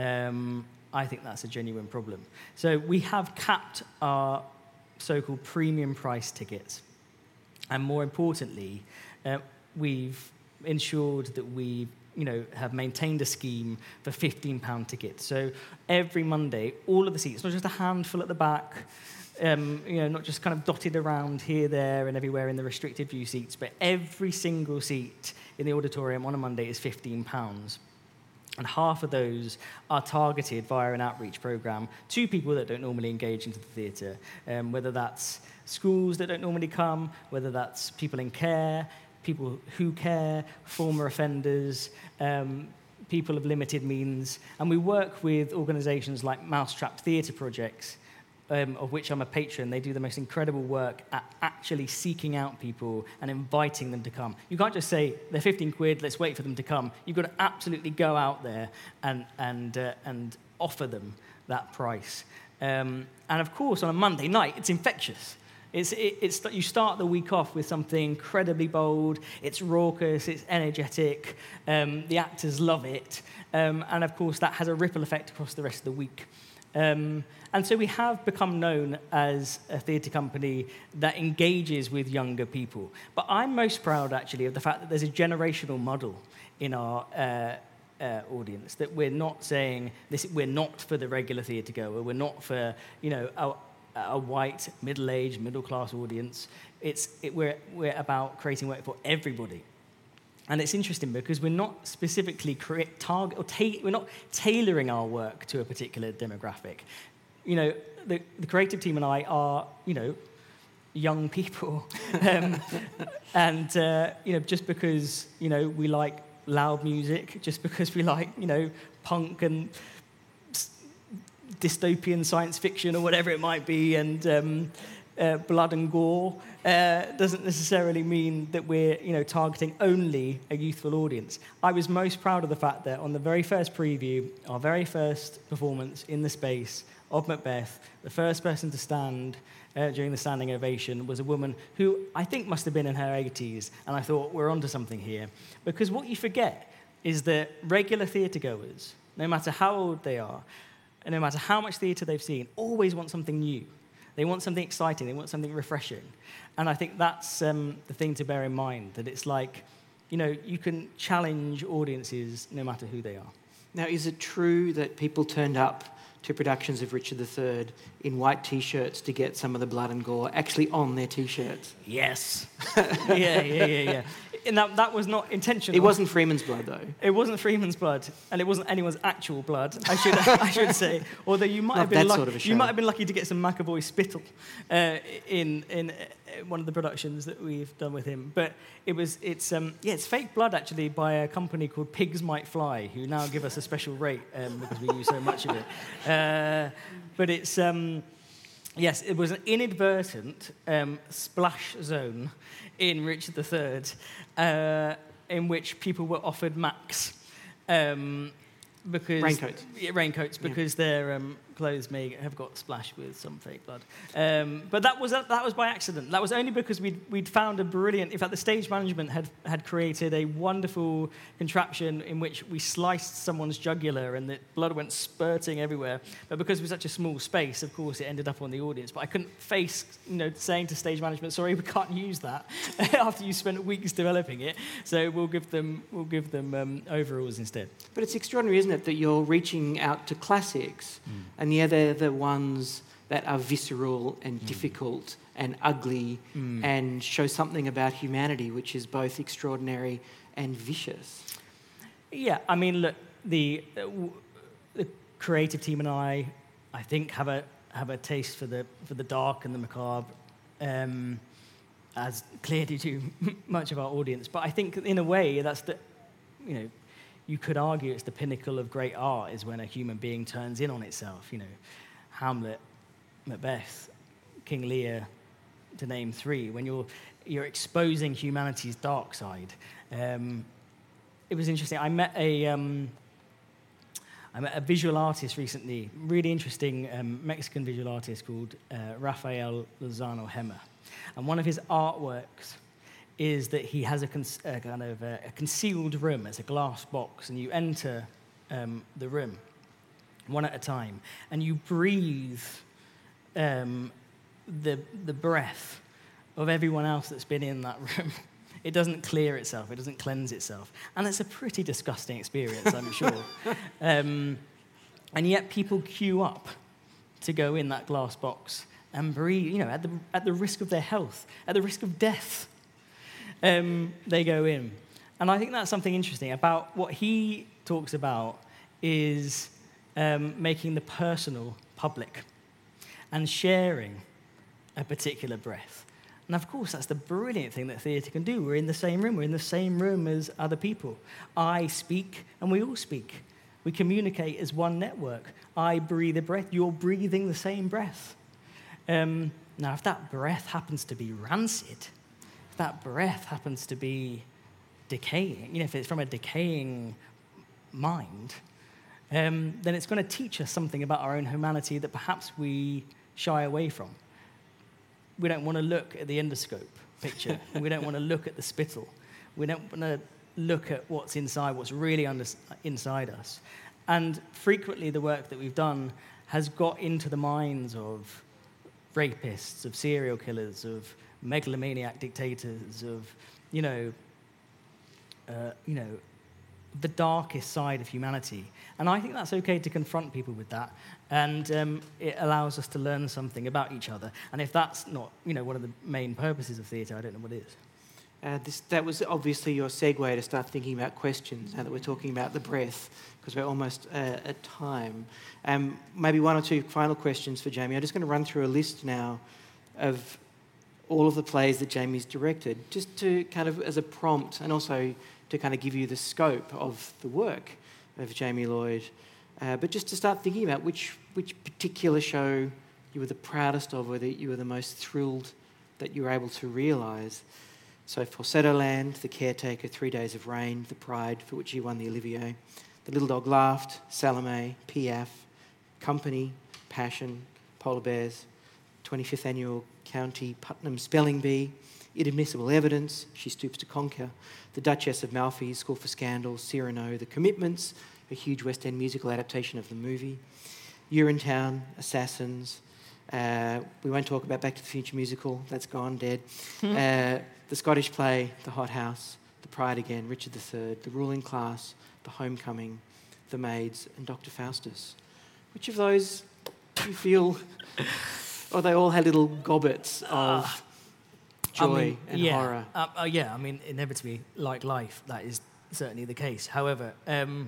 um, I think that's a genuine problem. So we have capped our so-called premium price tickets. And more importantly, uh, we've ensured that we you know, have maintained a scheme for fifteen pound tickets. So every Monday, all of the seats, not just a handful at the back, um, you know, not just kind of dotted around here, there, and everywhere in the restricted view seats, but every single seat in the auditorium on a Monday is fifteen pounds. And half of those are targeted via an outreach program to people that don't normally engage into the theatre, um, whether that's schools that don't normally come, whether that's people in care, people who care, former offenders, um, people of limited means. And we work with organisations like Mousetrap Theatre Projects, um, of which I'm a patron. They do the most incredible work at actually seeking out people and inviting them to come. You can't just say, they're fifteen quid, let's wait for them to come. You've got to absolutely go out there and, and, uh, and offer them that price. Um, and of course, on a Monday night, it's infectious. It's, it, it's, you start the week off with something incredibly bold, it's raucous, it's energetic, um, the actors love it, um, and of course that has a ripple effect across the rest of the week. Um, and so we have become known as a theatre company that engages with younger people. But I'm most proud, actually, of the fact that there's a generational model in our uh, uh, audience, that we're not saying, this, we're not for the regular theatre goer, we're not for, you know, our, a white, middle-aged, middle-class audience. It's, it, we're, we're about creating work for everybody. And it's interesting because we're not specifically create, target or ta- we're not tailoring our work to a particular demographic. You know, the, the creative team and I are, you know, young people, um, and uh, you know, just because you know we like loud music, just because we like you know punk and dystopian science fiction or whatever it might be, and um, uh, blood and gore, uh, doesn't necessarily mean that we're you know targeting only a youthful audience. I was most proud of the fact that on the very first preview, our very first performance in the space of Macbeth, the first person to stand uh, during the standing ovation was a woman who I think must have been in her eighties, and I thought, we're onto something here. Because what you forget is that regular theatre goers, no matter how old they are, and no matter how much theatre they've seen, always want something new. They want something exciting, they want something refreshing. And I think that's um, the thing to bear in mind, that it's like, you know, you can challenge audiences no matter who they are. Now, is it true that people turned up to productions of Richard the Third in white T-shirts to get some of the blood and gore actually on their T-shirts? Yes. yeah, yeah, yeah, yeah. And that, that was not intentional. It wasn't Freeman's blood, though. It wasn't Freeman's blood, and it wasn't anyone's actual blood, I should, I should say. Although you might, Not have been that lucky, sort of a show. you might have been lucky to get some McAvoy spittle uh, in, in uh, one of the productions that we've done with him. But it was, it's, um, yeah, it's fake blood, actually, by a company called Pigs Might Fly, who now give us a special rate um, because we use so much of it. Uh, but it's... Um, Yes, it was an inadvertent um, splash zone in Richard the Third, uh, in which people were offered Macs. Um, because raincoats. Yeah, raincoats, because yeah. their um, clothes may have got splashed with some fake blood. Um, but that was that was by accident. That was only because we'd, we'd found a brilliant... In fact, the stage management had, had created a wonderful contraption in which we sliced someone's jugular and the blood went spurting everywhere. But because it was such a small space, of course, it ended up on the audience. But I couldn't face, you know, saying to stage management, sorry, we can't use that after you spent weeks developing it. So we'll give them, we'll give them um, overalls instead. But it's extraordinary, isn't it, that you're reaching out to classics, mm. and yeah, they're the ones that are visceral and mm. difficult and ugly mm. and show something about humanity which is both extraordinary and vicious. Yeah, I mean, look, the, uh, w- the creative team and I, I think, have a have a taste for the for the dark and the macabre, um, as clearly do much of our audience. But I think, in a way, that's the, you know, you could argue it's the pinnacle of great art is when a human being turns in on itself. You know, Hamlet, Macbeth, King Lear, to name three. When you're you're exposing humanity's dark side. Um, it was interesting. I met a um, I met a visual artist recently, really interesting um, Mexican visual artist called uh, Rafael Lozano Hema, and one of his artworks is that he has a, con- a kind of a, a concealed room. It's a glass box, and you enter um, the room one at a time, and you breathe um, the the breath of everyone else that's been in that room. It doesn't clear itself. It doesn't cleanse itself, and it's a pretty disgusting experience, I'm sure. Um, and yet, people queue up to go in that glass box and breathe. You know, at the at the risk of their health, at the risk of death. Um, they go in. And I think that's something interesting about what he talks about is um, making the personal public and sharing a particular breath. And of course, that's the brilliant thing that theatre can do. We're in the same room. We're in the same room as other people. I speak, and we all speak. We communicate as one network. I breathe a breath. You're breathing the same breath. Um, now, if that breath happens to be rancid, that breath happens to be decaying, you know, if it's from a decaying mind, um, then it's going to teach us something about our own humanity that perhaps we shy away from. We don't want to look at the endoscope picture. We don't want to look at the spittle. We don't want to look at what's inside, what's really under, inside us. And frequently the work that we've done has got into the minds of rapists, of serial killers, of megalomaniac dictators, of, you know, uh, you know, the darkest side of humanity. And I think that's okay to confront people with that. And um, it allows us to learn something about each other. And if that's not, you know, one of the main purposes of theatre, I don't know what is. Uh, this, that was obviously your segue to start thinking about questions, now that we're talking about the breath, because we're almost uh, at time. Um, maybe one or two final questions for Jamie. I'm just going to run through a list now of all of the plays that Jamie's directed, just to kind of as a prompt, and also to kind of give you the scope of the work of Jamie Lloyd, uh, but just to start thinking about which which particular show you were the proudest of, or that you were the most thrilled that you were able to realise. So Falsetto Land, The Caretaker, Three Days of Rain, The Pride, for which he won the Olivier, The Little Dog Laughed, Salome, Piaf, Company, Passion, Polar Bears, twenty-fifth Annual County Putnam Spelling Bee, Inadmissible Evidence, She Stoops to Conquer, The Duchess of Malfi, School for Scandal, Cyrano, The Commitments, a huge West End musical adaptation of the movie, Urinetown, Assassins, uh, we won't talk about Back to the Future musical, that's gone, dead, uh, the Scottish play, The Hot House, The Pride Again, Richard the Third, The Ruling Class, The Homecoming, The Maids, and Doctor Faustus. Which of those do you feel... Or they all had little gobbets of uh, joy I mean, and yeah, horror. Uh, uh, yeah, I mean, inevitably, like life, that is certainly the case. However, um,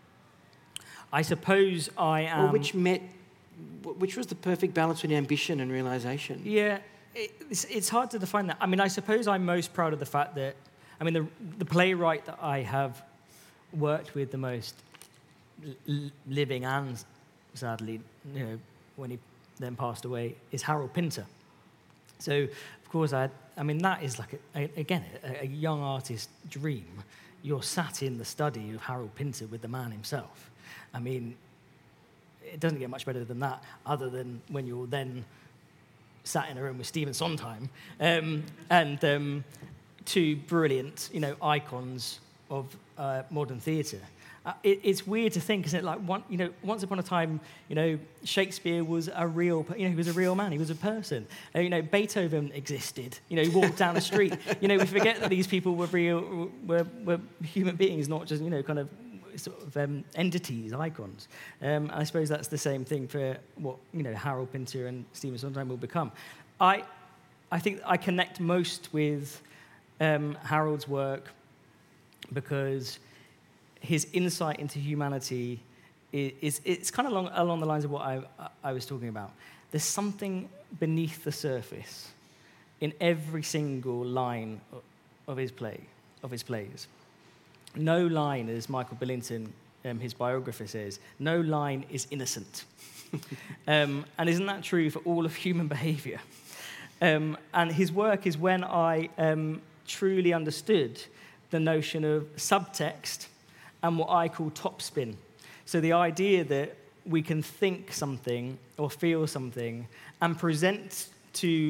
I suppose I am... Or which met, which was the perfect balance between ambition and realisation? Yeah, it, it's, it's hard to define that. I mean, I suppose I'm most proud of the fact that, I mean, the, the playwright that I have worked with the most, l- living and, sadly, you know, when he then passed away, is Harold Pinter. So, of course, I, I mean, that is like, a, a, again, a, a young artist's dream. You're sat in the study of Harold Pinter with the man himself. I mean, it doesn't get much better than that, other than when you're then sat in a room with Stephen Sondheim, um, and um, two brilliant, you know, icons of uh, modern theatre. Uh, it, it's weird to think, isn't it? Like, one, you know, once upon a time, you know, Shakespeare was a real, you know, he was a real man. He was a person. Uh, you know, Beethoven existed. You know, he walked down the street. You know, we forget that these people were real, were, were human beings, not just, you know, kind of sort of um, entities, icons. Um, I suppose that's the same thing for what, you know, Harold Pinter and Stephen Sondheim will become. I, I think I connect most with um, Harold's work because his insight into humanity is, is it's kind of along, along the lines of what I, I was talking about. There's something beneath the surface in every single line of his play, of his plays. No line, as Michael Billington, um, his biographer, says, no line is innocent. um, and isn't that true for all of human behaviour? Um, and his work is when I um, truly understood the notion of subtext and what I call topspin. So the idea that we can think something or feel something and present to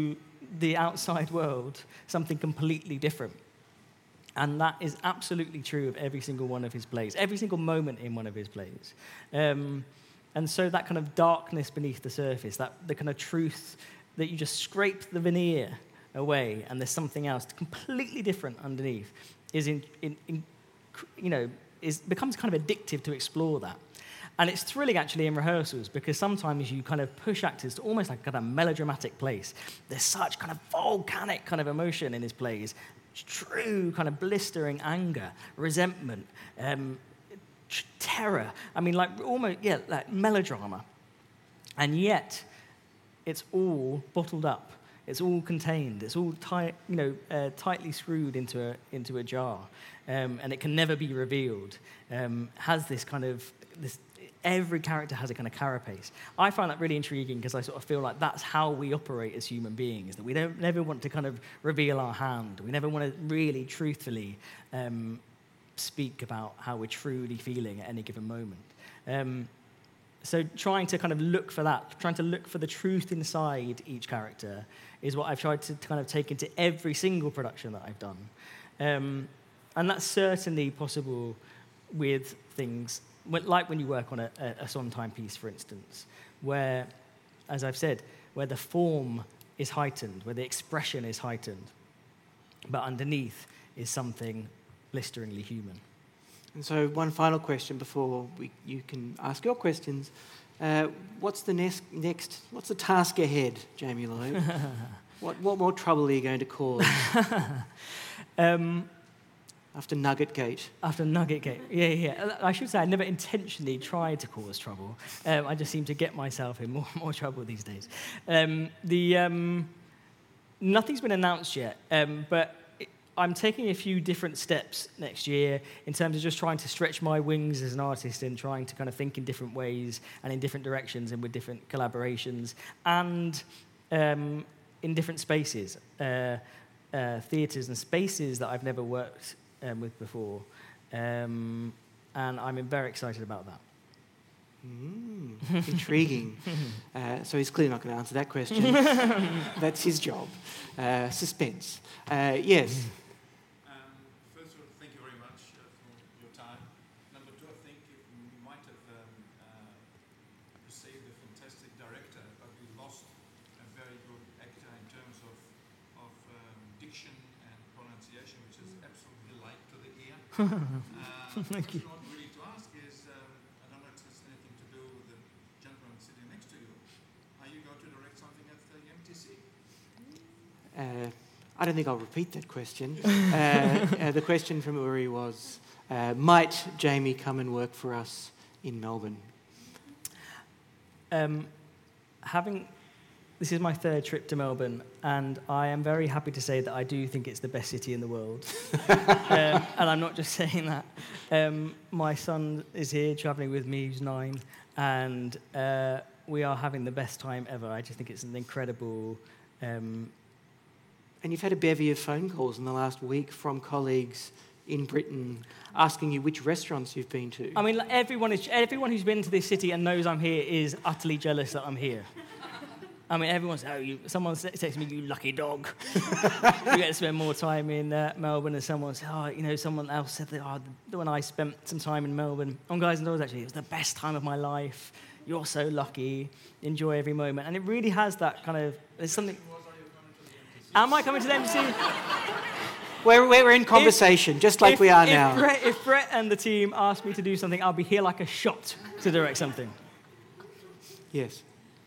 the outside world something completely different. And that is absolutely true of every single one of his plays, every single moment in one of his plays. Um, and so that kind of darkness beneath the surface, that the kind of truth that you just scrape the veneer away and there's something else completely different underneath, is in, in, in you know, is becomes kind of addictive to explore that. And it's thrilling, actually, in rehearsals, because sometimes you kind of push actors to almost like kind of melodramatic place. There's such kind of volcanic kind of emotion in his plays, true kind of blistering anger, resentment, um, t- terror. I mean, like almost, yeah, like melodrama. And yet, it's all bottled up. It's all contained. It's all tight, you know, uh, tightly screwed into a into a jar, um, and it can never be revealed. Um, has this kind of this. Every character has a kind of carapace. I find that really intriguing because I sort of feel like that's how we operate as human beings, that we don't never want to kind of reveal our hand. We never want to really truthfully um, speak about how we're truly feeling at any given moment. Um, so trying to kind of look for that, trying to look for the truth inside each character is what I've tried to kind of take into every single production that I've done. Um, and that's certainly possible with things like when you work on a, a Sondheim piece, for instance, where, as I've said, where the form is heightened, where the expression is heightened, but underneath is something blisteringly human. And so one final question before we, you can ask your questions. Uh, what's the next, next, what's the task ahead, Jamie Lloyd? what, what more trouble are you going to cause? um, After Nugget Gate. After Nugget Gate, yeah, yeah. I should say I never intentionally tried to cause trouble. Um, I just seem to get myself in more, more trouble these days. Um, the um, nothing's been announced yet, um, but I'm taking a few different steps next year in terms of just trying to stretch my wings as an artist and trying to kind of think in different ways and in different directions and with different collaborations and um, in different spaces, uh, uh, theatres and spaces that I've never worked Um, with before, um, and I'm very excited about that. Mm, intriguing. uh, so he's clearly not going to answer that question. That's his job. Uh, suspense. Uh, yes. Um, first of all, thank you very much uh, for your time. Number two, I think you might have um, uh, received a fantastic director, but we lost a very good actor in terms of of um, diction and pronunciation, which is absolutely delight to the ear. uh, Thank you. What I want really to ask is, um, I don't know if this has anything to do with the gentleman sitting next to you. Are you going to direct something at the M T C? Uh, I don't think I'll repeat that question. uh, uh, the question from Uri was, uh, might Jamie come and work for us in Melbourne? Um, having... This is my third trip to Melbourne, and I am very happy to say that I do think it's the best city in the world. um, and I'm not just saying that. Um, my son is here travelling with me, who's nine, and uh, we are having the best time ever. I just think it's an incredible... Um, and you've had a bevy of phone calls in the last week from colleagues in Britain asking you which restaurants you've been to. I mean, like, everyone, is, everyone who's been to this city and knows I'm here is utterly jealous that I'm here. I mean, everyone's, oh, you, someone texts me, you lucky dog. You get to spend more time in uh, Melbourne, and someone said, oh, you know, someone else said that, oh, when I spent some time in Melbourne, on Guys and Dolls, actually, it was the best time of my life. You're so lucky. Enjoy every moment. And it really has that kind of, there's something... Am I coming to the M T C? We're, we're in conversation, if, just like if, we are if now. Brett, if Brett and the team ask me to do something, I'll be here like a shot to direct something. Yes.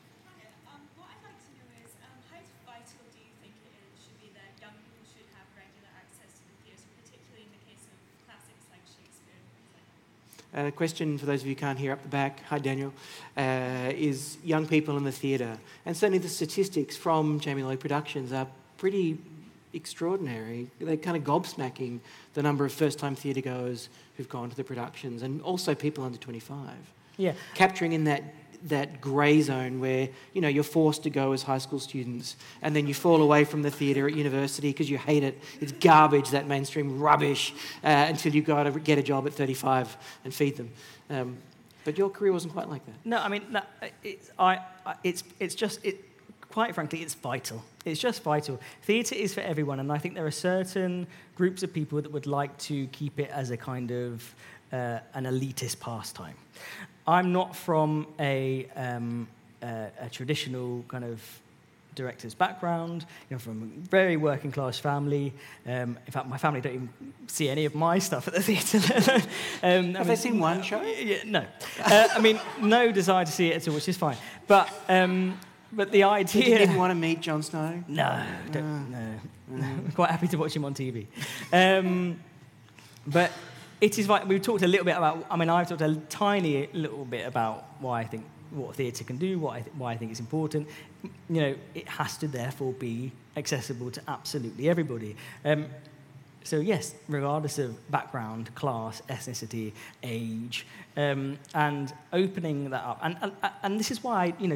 A question for those of you who can't hear up the back, hi Daniel, uh, is young people in the theatre. And certainly the statistics from Jamie Lloyd Productions are pretty extraordinary. They're kind of gobsmacking, the number of first-time theatre goers who've gone to the productions, and also people under twenty-five. Yeah. Capturing in that that grey zone where, you know, you're forced to go as high school students and then you fall away from the theatre at university because you hate it. It's garbage, that mainstream rubbish, uh, until you go to get a job at thirty-five and feed them. Um, but your career wasn't quite like that. No, I mean, no, it's, I, I, it's, it's just... It, quite frankly, it's vital. It's just vital. Theatre is for everyone, and I think there are certain groups of people that would like to keep it as a kind of uh, an elitist pastime. I'm not from a, um, a, a traditional kind of director's background, you know, from a very working class family. Um, in fact, my family don't even see any of my stuff at the theatre. um, Have I mean, they seen one show? Yeah, no. Uh, I mean, no desire to see it at all, which is fine. But um, but the idea... So you didn't want to meet Jon Snow? No, don't, no. I'm quite happy to watch him on T V. Um, but it is like, we've talked a little bit about, I mean, I've talked a tiny little bit about why I think, what theatre can do, what I th- why I think it's important. You know, it has to therefore be accessible to absolutely everybody. Um, so yes, regardless of background, class, ethnicity, age, um, and opening that up. And, and and this is why, you know,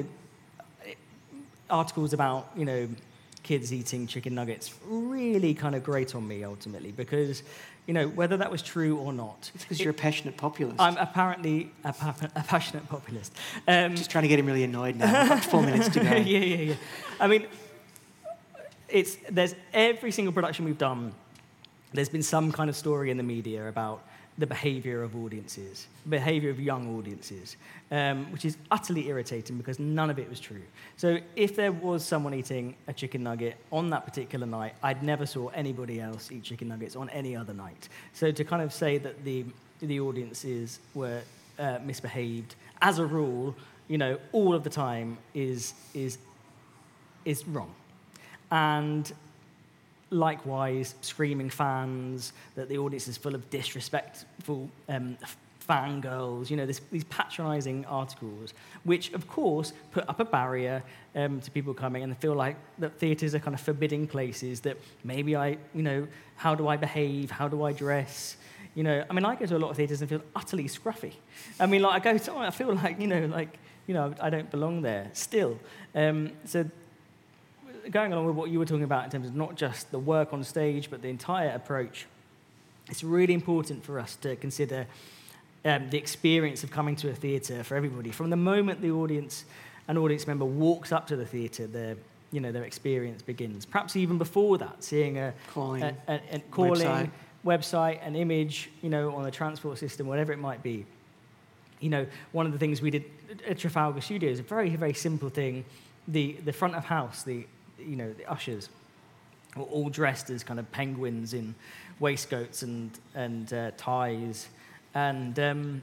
articles about, you know, kids eating chicken nuggets really kind of grate on me ultimately, because, you know, whether that was true or not. It's because you're a passionate populist. I'm apparently a, pa- a passionate populist. Um, Just trying to get him really annoyed now. We've got four minutes to go. yeah, yeah, yeah. I mean, it's there's every single production we've done, there's been some kind of story in the media about the behaviour of audiences, behaviour of young audiences, um, which is utterly irritating because none of it was true. So if there was someone eating a chicken nugget on that particular night, I'd never saw anybody else eat chicken nuggets on any other night. So to kind of say that the the audiences were uh, misbehaved, as a rule, you know, all of the time is is is wrong. And likewise, screaming fans, that the audience is full of disrespectful um, fangirls, you know, this, these patronising articles, which, of course, put up a barrier um, to people coming and feel like that theatres are kind of forbidding places, that maybe I, you know, how do I behave, how do I dress? You know, I mean, I go to a lot of theatres and feel utterly scruffy. I mean, like, I go to, I feel like, you know, like, you know, I don't belong there still. Um, so going along with what you were talking about in terms of not just the work on stage, but the entire approach, it's really important for us to consider um, the experience of coming to a theatre for everybody. From the moment the audience, an audience member walks up to the theatre, their, you know, their experience begins. Perhaps even before that, seeing a calling, a, a, a calling website. website, an image, you know, on the transport system, whatever it might be. You know, one of the things we did at Trafalgar Studios, a very, very simple thing. The the front of house, the you know, the ushers were all dressed as kind of penguins in waistcoats and, and uh, ties. And um,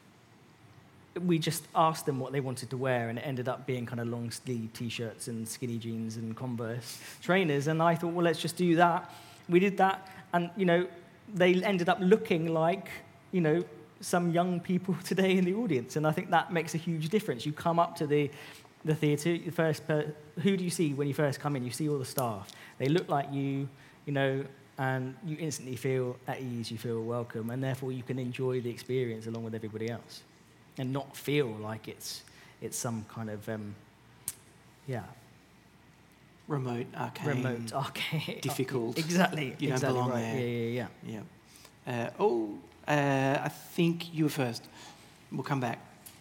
we just asked them what they wanted to wear, and it ended up being kind of long-sleeve T-shirts and skinny jeans and Converse trainers. And I thought, well, let's just do that. We did that, and, you know, they ended up looking like, you know, some young people today in the audience. And I think that makes a huge difference. You come up to the the theatre, the first per- who do you see when you first come in? You see all the staff. They look like you, you know, and you instantly feel at ease, you feel welcome, and therefore you can enjoy the experience along with everybody else, and not feel like it's it's some kind of, um, yeah. Remote, arcane. Remote, arcane. Difficult. Exactly. You don't exactly belong right. there. Yeah, yeah, yeah. Yeah. Uh, oh, uh, I think you were first. We'll come back.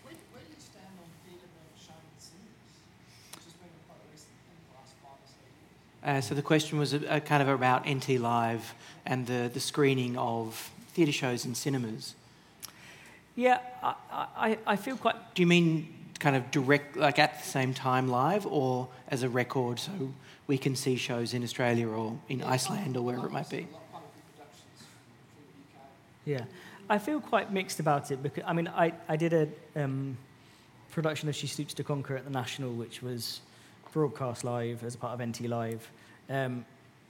Uh, so the question was uh, kind of about N T Live and the, the screening of theatre shows in cinemas. Yeah, I, I, I feel quite... Do you mean kind of direct, like at the same time live, or as a record so we can see shows in Australia or in Iceland or wherever it might be? Yeah, I feel quite mixed about it because, I mean, I, I did a um, production of She Stoops to Conquer at the National, which was broadcast live as a part of N T Live. Um,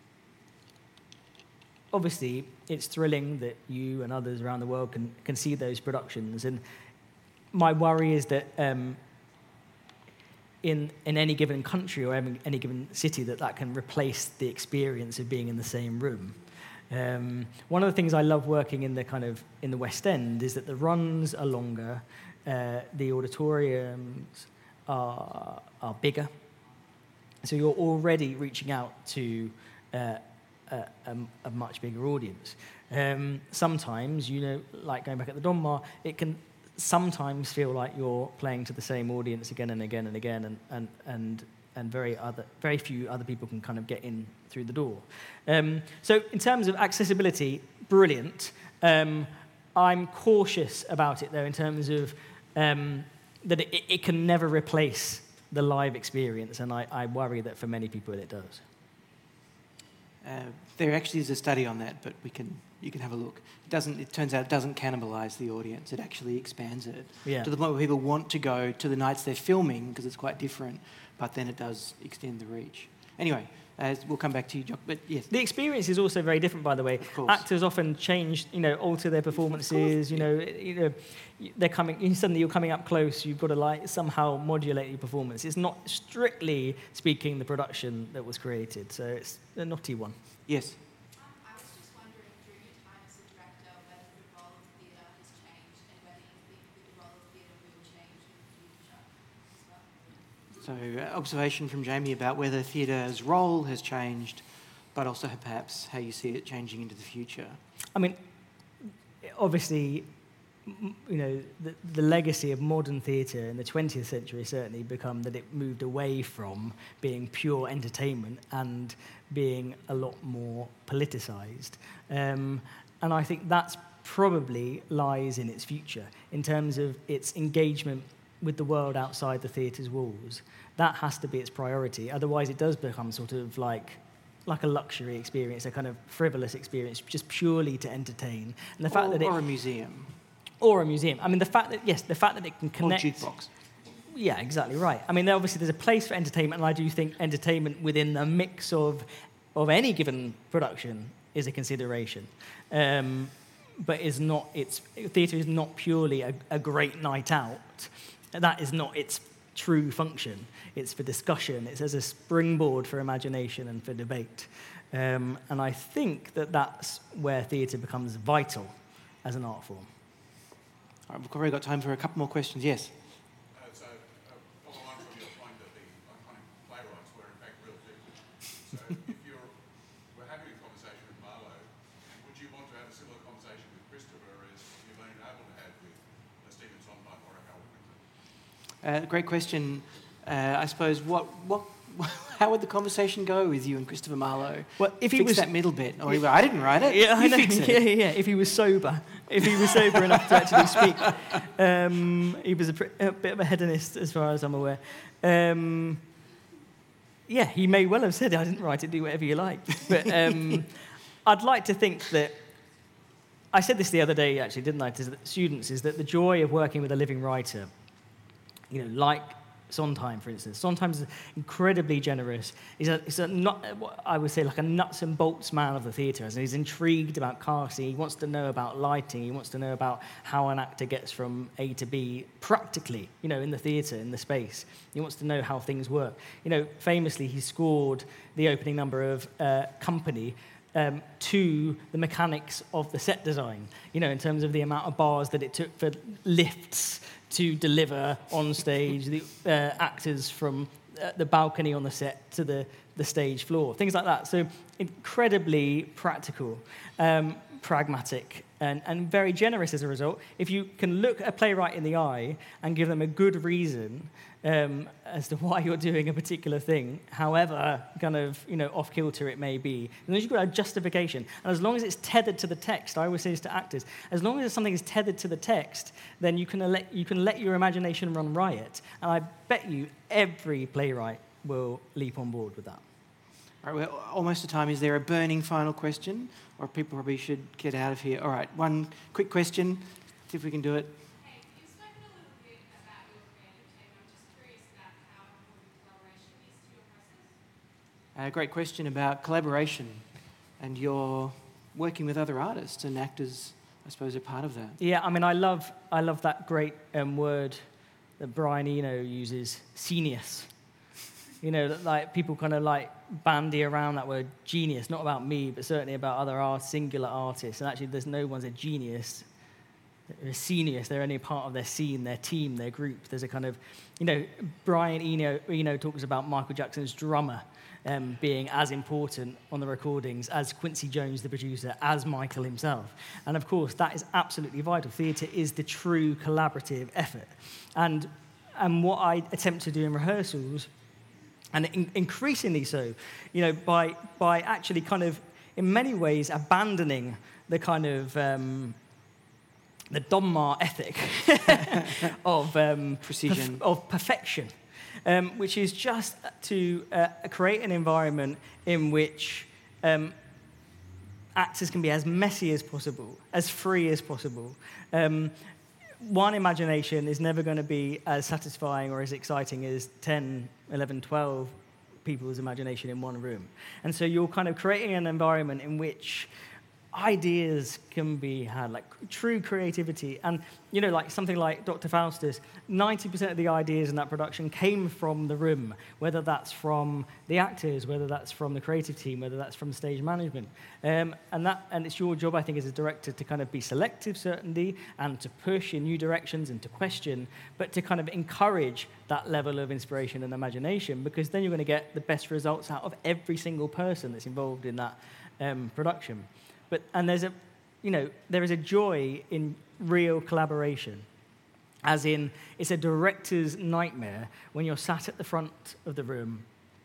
obviously, it's thrilling that you and others around the world can, can see those productions. And my worry is that um, in, in any given country or any, any given city, that that can replace the experience of being in the same room. Um, one of the things I love working in the kind of in the West End is that the runs are longer, uh, the auditoriums are are bigger. So you're already reaching out to uh, a, a, a much bigger audience. Um, sometimes, you know, like going back at the Donmar, it can sometimes feel like you're playing to the same audience again and again and again, and and, and and very other, very few other people can kind of get in through the door. Um, so in terms of accessibility, brilliant. Um, I'm cautious about it, though, in terms of um, that it, it can never replace the live experience, and I, I worry that for many people it does. Uh, there actually is a study on that, but we can you can have a look. It doesn't. It turns out it doesn't cannibalise the audience. It actually expands it Yeah. to the point where people want to go to the nights they're filming because it's quite different. But then it does extend the reach. Anyway, uh, we'll come back to you, Jock. But yes, The experience is also very different, by the way. Of course. Actors often change, you know, alter their performances. You know, you know, they're coming. Suddenly, you're coming up close. You've got to like somehow modulate your performance. It's not strictly speaking the production that was created. So it's a knotty one. yes. Um, I was just wondering, during your time as a director, whether the role of theatre has changed and whether you think that the role of theatre will change in the future as well. So uh, observation from Jamie about whether theatre's role has changed, but also perhaps how you see it changing into the future. I mean, obviously, m- you know, the, the legacy of modern theatre in the twentieth century has certainly become that it moved away from being pure entertainment and being a lot more politicised. Um, and I think that's probably lies in its future in terms of its engagement with the world outside the theatre's walls. That has to be its priority. Otherwise, it does become sort of like like a luxury experience, a kind of frivolous experience, just purely to entertain. And the fact or, that it, or a museum. or a museum. I mean, the fact that yes, the fact that it can Or connect. jukebox. Yeah, exactly right. I mean, there, obviously, there's a place for entertainment, and I do think entertainment within the mix of of any given production is a consideration. Um, but is not its theatre is not purely a, a great night out. That is not its true function. It's for discussion. It's as a springboard for imagination and for debate. Um, and I think that that's where theatre becomes vital as an art form. All right, we've probably got time for a couple more questions. Yes. Uh, so, uh, follow on from your point that the iconic playwrights were in fact real people. So, if you're we're having a conversation with Marlowe, would you want to have a similar conversation with Christopher as you've been able to have with uh, Stephen Sondheim or Howard Winter? Uh, great question. Uh, I suppose what what how would the conversation go with you and Christopher Marlowe? Well, if he fix was that middle bit, or he go, I didn't write it. Yeah, I you know. fix it. Yeah, yeah, yeah. If he was sober, if he was sober enough to actually speak, um, he was a, pr- a bit of a hedonist, as far as I'm aware. Um, yeah, he may well have said, "I didn't write it. Do whatever you like." But um, I'd like to think that. I said this the other day, actually, didn't I? To the students, is that the joy of working with a living writer, you know, like Sondheim, for instance. Sondheim is incredibly generous. He's a, he's a not, I would say, like a nuts and bolts man of the theatre. And he's intrigued about casting. He wants to know about lighting. He wants to know about how an actor gets from A to B practically, you know, in the theatre, in the space. He wants to know how things work. You know, famously, he scored the opening number of uh, Company Um, to the mechanics of the set design, you know, in terms of the amount of bars that it took for lifts to deliver on stage, the uh, actors from uh, the balcony on the set to the, the stage floor, things like that. So incredibly practical, um, pragmatic, and, and very generous as a result. If you can look a playwright in the eye and give them a good reason um, as to why you're doing a particular thing, however kind of, you know, off-kilter it may be, as long as you've got a justification, and as long as it's tethered to the text, I always say this to actors, as long as something is tethered to the text, then you can let, you can let your imagination run riot. And I bet you every playwright will leap on board with that. All right, we're almost to time. Is there a burning final question? Or people probably should get out of here. All right, one quick question. See if we can do it. Hey, you've spoken a little bit about your creative team. I'm just curious about how important collaboration is to your process. A great question about collaboration, and you're working with other artists and actors, I suppose, are part of that. Yeah, I mean, I love, I love that great um, word that Brian Eno uses, genius. You know, that, like, people kind of like bandy around that word genius, not about me, but certainly about other art, singular artists. And actually, there's no one's a genius. They're a genius. They're only a part of their scene, their team, their group. There's a kind of, you know, Brian Eno, Eno talks about Michael Jackson's drummer um, being as important on the recordings as Quincy Jones, the producer, as Michael himself. And of course, that is absolutely vital. Theatre is the true collaborative effort. And, and what I attempt to do in rehearsals And in- increasingly so, you know, by, by actually kind of, in many ways, abandoning the kind of um, the Donmar ethic of um, Precision. perf- of perfection, um, which is just to uh, create an environment in which um, actors can be as messy as possible, as free as possible. Um, one imagination is never going to be as satisfying or as exciting as ten, eleven, twelve people's imagination in one room. And so you're kind of creating an environment in which ideas can be had, like true creativity. And, you know, like something like Doctor Faustus, ninety percent of the ideas in that production came from the room, whether that's from the actors, whether that's from the creative team, whether that's from stage management. Um, and that, and it's your job, I think, as a director to kind of be selective, certainly, and to push in new directions and to question, but to kind of encourage that level of inspiration and imagination, because then you're going to get the best results out of every single person that's involved in that um, production. But, and there's a, you know, there is a joy in real collaboration, as in it's a director's nightmare when you're sat at the front of the room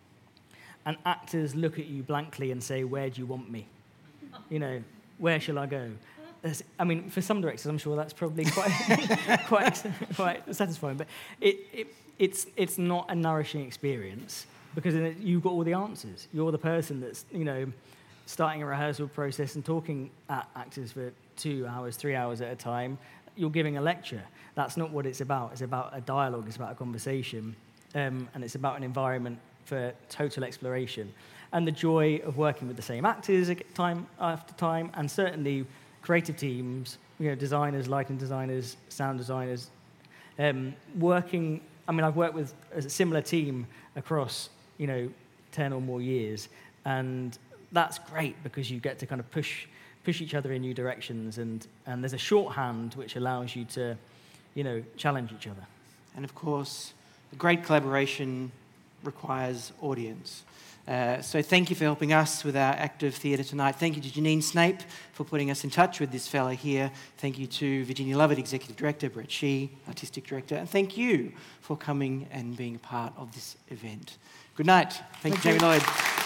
and actors look at you blankly and say, "Where do you want me? You know, where shall I go?" There's, I mean, for some directors, I'm sure that's probably quite, quite, quite satisfying. But it, it, it's, it's not a nourishing experience because then it, you've got all the answers. You're the person that's, you know, starting a rehearsal process and talking at actors for two hours, three hours at a time. You're giving a lecture. That's not what it's about. It's about a dialogue. It's about a conversation. Um, and it's about an environment for total exploration. And the joy of working with the same actors time after time, and certainly creative teams, you know, designers, lighting designers, sound designers, um, working, I mean, I've worked with a similar team across, you know, ten or more years, and that's great because you get to kind of push push each other in new directions, and, and there's a shorthand which allows you to, you know, challenge each other. And of course, a great collaboration requires audience. Uh, so thank you for helping us with our active theatre tonight. Thank you to Janine Snape for putting us in touch with this fellow here. Thank you to Virginia Lovett, Executive Director, Brett Shee, Artistic Director, and thank you for coming and being a part of this event. Good night. Thank, thank you, Jamie Lloyd.